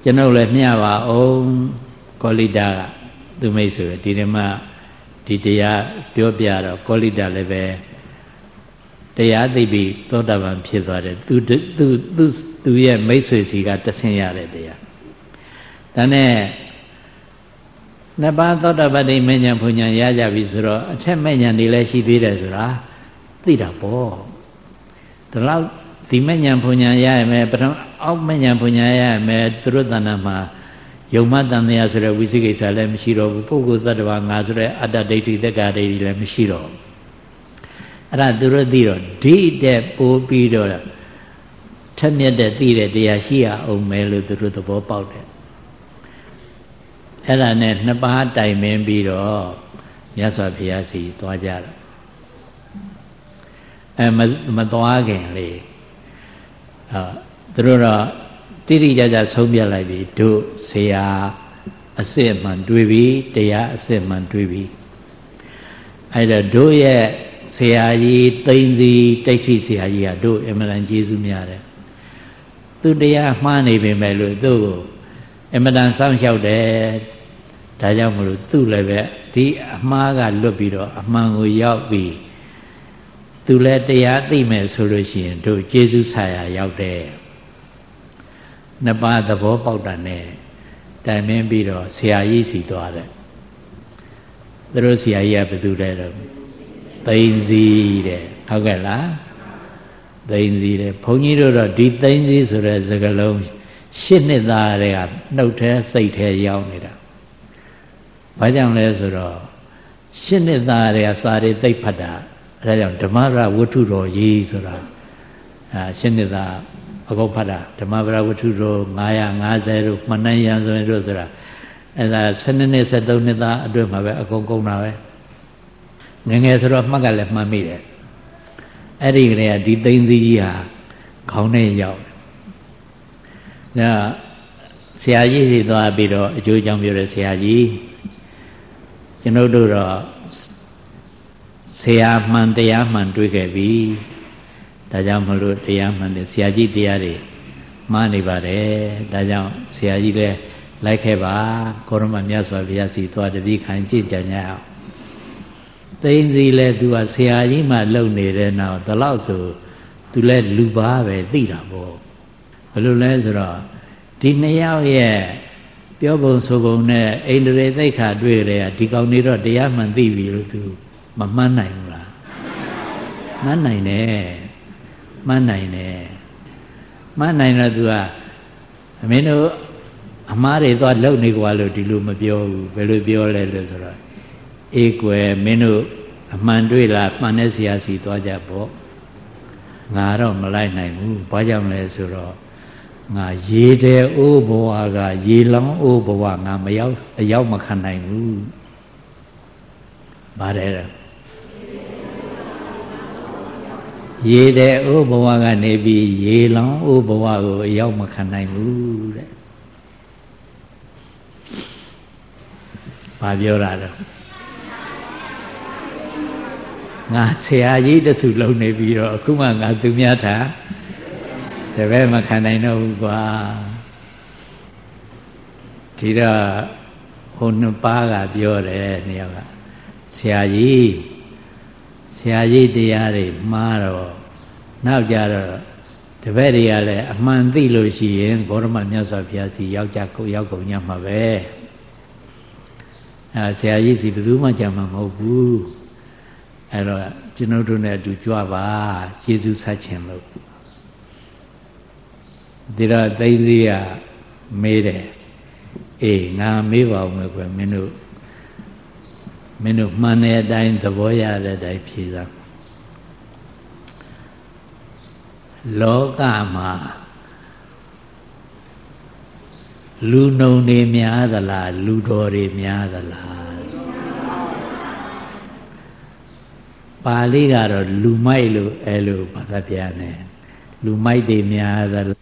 ကျွန်ုပ်လည်းမျှပါအောင်ကောလိတာကသူမိတ်ဆွေဒီနေ့မှဒီတရားပြောပြတော့ကောလိတာလည်းပဲတရားသိပြီးသောတာပန်ဖြစ်သွားတယ်သူသူသူသူရဲ့မိတ်ဆွေစီကတဆင့်ရတဲ့တရားဒါနဲ့နှစ်ပါးသောတာပတိမဉ္ဇဉ်ဘုံဉဏ်ရကြပြီဆိုတော့အထက်မဉ္ဇဉ်တွေလည်းရှိသေးတယ်ဆိုတာသိတာပေါ့ဒီလောက်ဒီမဉ္ဇဉ်ဘုံဉဏ်ရရမယ်ပထမအောက်မဉ္ဇဉ်ဘုံဉဏ်ရရမယ်သူတို့တဏ္ဍာမှာယုံမတန်တရားဆိုတဲ့ဝိသိကိစ္စလည်းမရှိတော့ဘူးပုဂ္ဂိုလ်သတ္တဝါငါဆိုတဲ့အတ္တဒိဋ္ဌိတက္ကဒိဋ္ဌိလည်းမရှိတော့ဘူးအဲ့ဒါသူတို့သိတော့ဒီတဲ့ပိုးပြီးတော့ထက်မြက်တဲ့သိတဲ့တရားရှိရအောင်မယ်လို့သူတို့သဘောပေါက်တယ်အဲ့ဒါနဲ့နှစ်ပါးတိုင်ပင်ပြီးတော့မြတ်စွာဘုရားစီသွားကြတယ်အဲမမသွားခင်လေအဲသူတို့တော့တိတိကျကျဆုံးပြလိုက်ပြီတို့ဆရာအစစ်မှန်တွေးပြီတရားအစစ်မှန်တွေးပြီအဲ့တော့တို့ရဲ့ဆရာကြီးသိမ့်စီတိဋ္ဌိဆရာကြီးကတို့အမှန်တန်ကျေးဇူးများတယ်သူတရားမှားနေပေမဲ့လို့သူ့ကိုအမှန်တန်စောင့်ရှောက်တယ်ဒါကြောင့်မလို့သူ့လည်းပဲဒီအမှားကလွတ်ပြီးတော့အမှန်ကိုရောက်ပြီးသူလည်းတရားသိမယ်ဆိုလို့ရှိရင်တို့ကျေးဇူးဆရာရောက်တယ်နှစ်ပါးသဘောပေါက်တာနဲ့တိုင်မင်းပြီးတော့ဆရာကြီးစီသွားတယ်သူတို့ဆရာကြီးကဘယ်သူလဲတော့သိမ့်စီတဲ့ဟုတ်ကဲ့လားသိမ့်စီတဲ့ဘုန်းကြီးတို့တော့ဒီသိမ့်စီဆိုတဲ့စကားလုံးရှစ်နှစ်သားတွေကနှုတ်ထဲစိတ်ထဲရောက်နေတာဘာကြောင့်လဲဆိုတော့ရှစ်နှစ်သားတွေကစာတွေသိပ်ဖတ်တာအဲဒါကြောင့်ဓမ္မရဝတ္ထုတော်ကြီးဆိုတာအဲရှစ်နှစ်သားအကုန်ဖတ်တာဓမ္မရဝတ္ထုတော်ငါးရာငါးဆယ်တို့မှန်နိုင်ရန်ဆိုရင်တို့ဆိုတာအဲဒါဆယ်နှစ်နှစ်ဆယ်သုံးနှစ်သားအတွင်းမှာပဲအကုန်ကုန်တာပဲငငယ်ဆိုတော့မှတ်ကလည်းမှန်မိတယ်အဲ့ဒီကလေးကဒီသိမ့်သီးကြီးဟာခေါင်းထဲရောက်ဒါဆရာကြီးစီသွားပြီးတော့အကျိုးအကြောင်းပြောတဲ့ဆရာကြီးကျွန်ုပ်တို့တော့ဆရာမှန်တရားမှန်တွေ့ခဲ့ပြီဒါကြောင့်မလို့တရားမှန်တယ်ဆရာကြီးတရားတွေမှားနေပါတယ်ဒါကြောင့်ဆရာကြီးလည်းလိုက်ခဲ့ပါကိုရမမြတ်စွာဘုရားစီသွားတပည့်ခံကြည်ကြညာအောင်သိမ့်စီလဲသူကဆရာကြီးမှလုံနေတဲ့နောက်ဒီလောက်ဆိုသူလဲလူပါပဲသိတာပေါ့ဘယ်လိုလဲဆိုတော့ဒီနှစ်ယောက်ရဲ့ပြောပုံဆိုပုံနဲ့အိန္ဒြေသိက္ခာတွေ့ကြတယ်ဒီကောင်နေတော့တရားမှန်သိပြီလို့သူမမှန်းနိုင်ဘူးလားမှန်းနိုင်တယ်မှန်းနိုင်တယ်မှန်းနိုင်တော့သူကအမင်းတို့အမားတွေသွားလုံနေကွာလို့ဒီလိုမပြောဘူးဘယ်လိုပြောလဲလို့ဆိုတော့အေးကွယ်မင်းတို့အမှန်တွေ့လားမှန်တဲ့ဆရာစီသွားကြပေါ့ငါတော့မလိုက်နိုင်ဘူးဘာကြောင့်လဲဆိုတော့ငါရေတဲ့အိုးဘဝကရေလောင်းအိုးဘဝငါမရောက်အရောက်မခံနိုင်ဘူးပါတယ်ရေတဲ့အိုးဘဝကနေပြီးရေလောင်းအိုးဘဝကိုအရောက်မခံနိုင်ဘူးတဲ့ဘာပြောတာလဲငါဆရာကြီးတစုလုံးနေပြီးတော့အခုမှငါသူများထားတပည့်မခံနိုင်တော့ဘူးကွာဒီတော့ဟိုနှစ်ပါးကပြောတယ်နှစ်ယောက်ကဆရာကြီးဆရာကြီးတရားတွေမှားတော့နောက်ကြတော့တပည့်တွေကလည်းအမှန်သိလို့ရှိရင်ဂေါရမမြတ်စွာဘုရားစီရောက်ကြကိုရောက်ကုန်ညမှာပဲအဲဆရာကြီးစီဘယ်သူမှကြမှာမဟုတ်ဘူးအဲ့တော့ကျွန်ုပ်တို့နဲ့အတူကြွပါယေရှုဆက်ခြင်းလို့ဒီတော့သိသိကမေးတယ်အေးငါမေးပါဦးမယ်ကွယ်မင်းတို့မင်းတို့မှန်တဲ့အတိုင်းသဘောရတဲ့အတိုင်းဖြေစားလောကမှာလူနှုံတွေများသလားလူတော်တွေများသလားပါဠိကတော့လူမိုက်လို့အဲလိုဘာသာပြန်တယ်လူမိုက်တွေများသ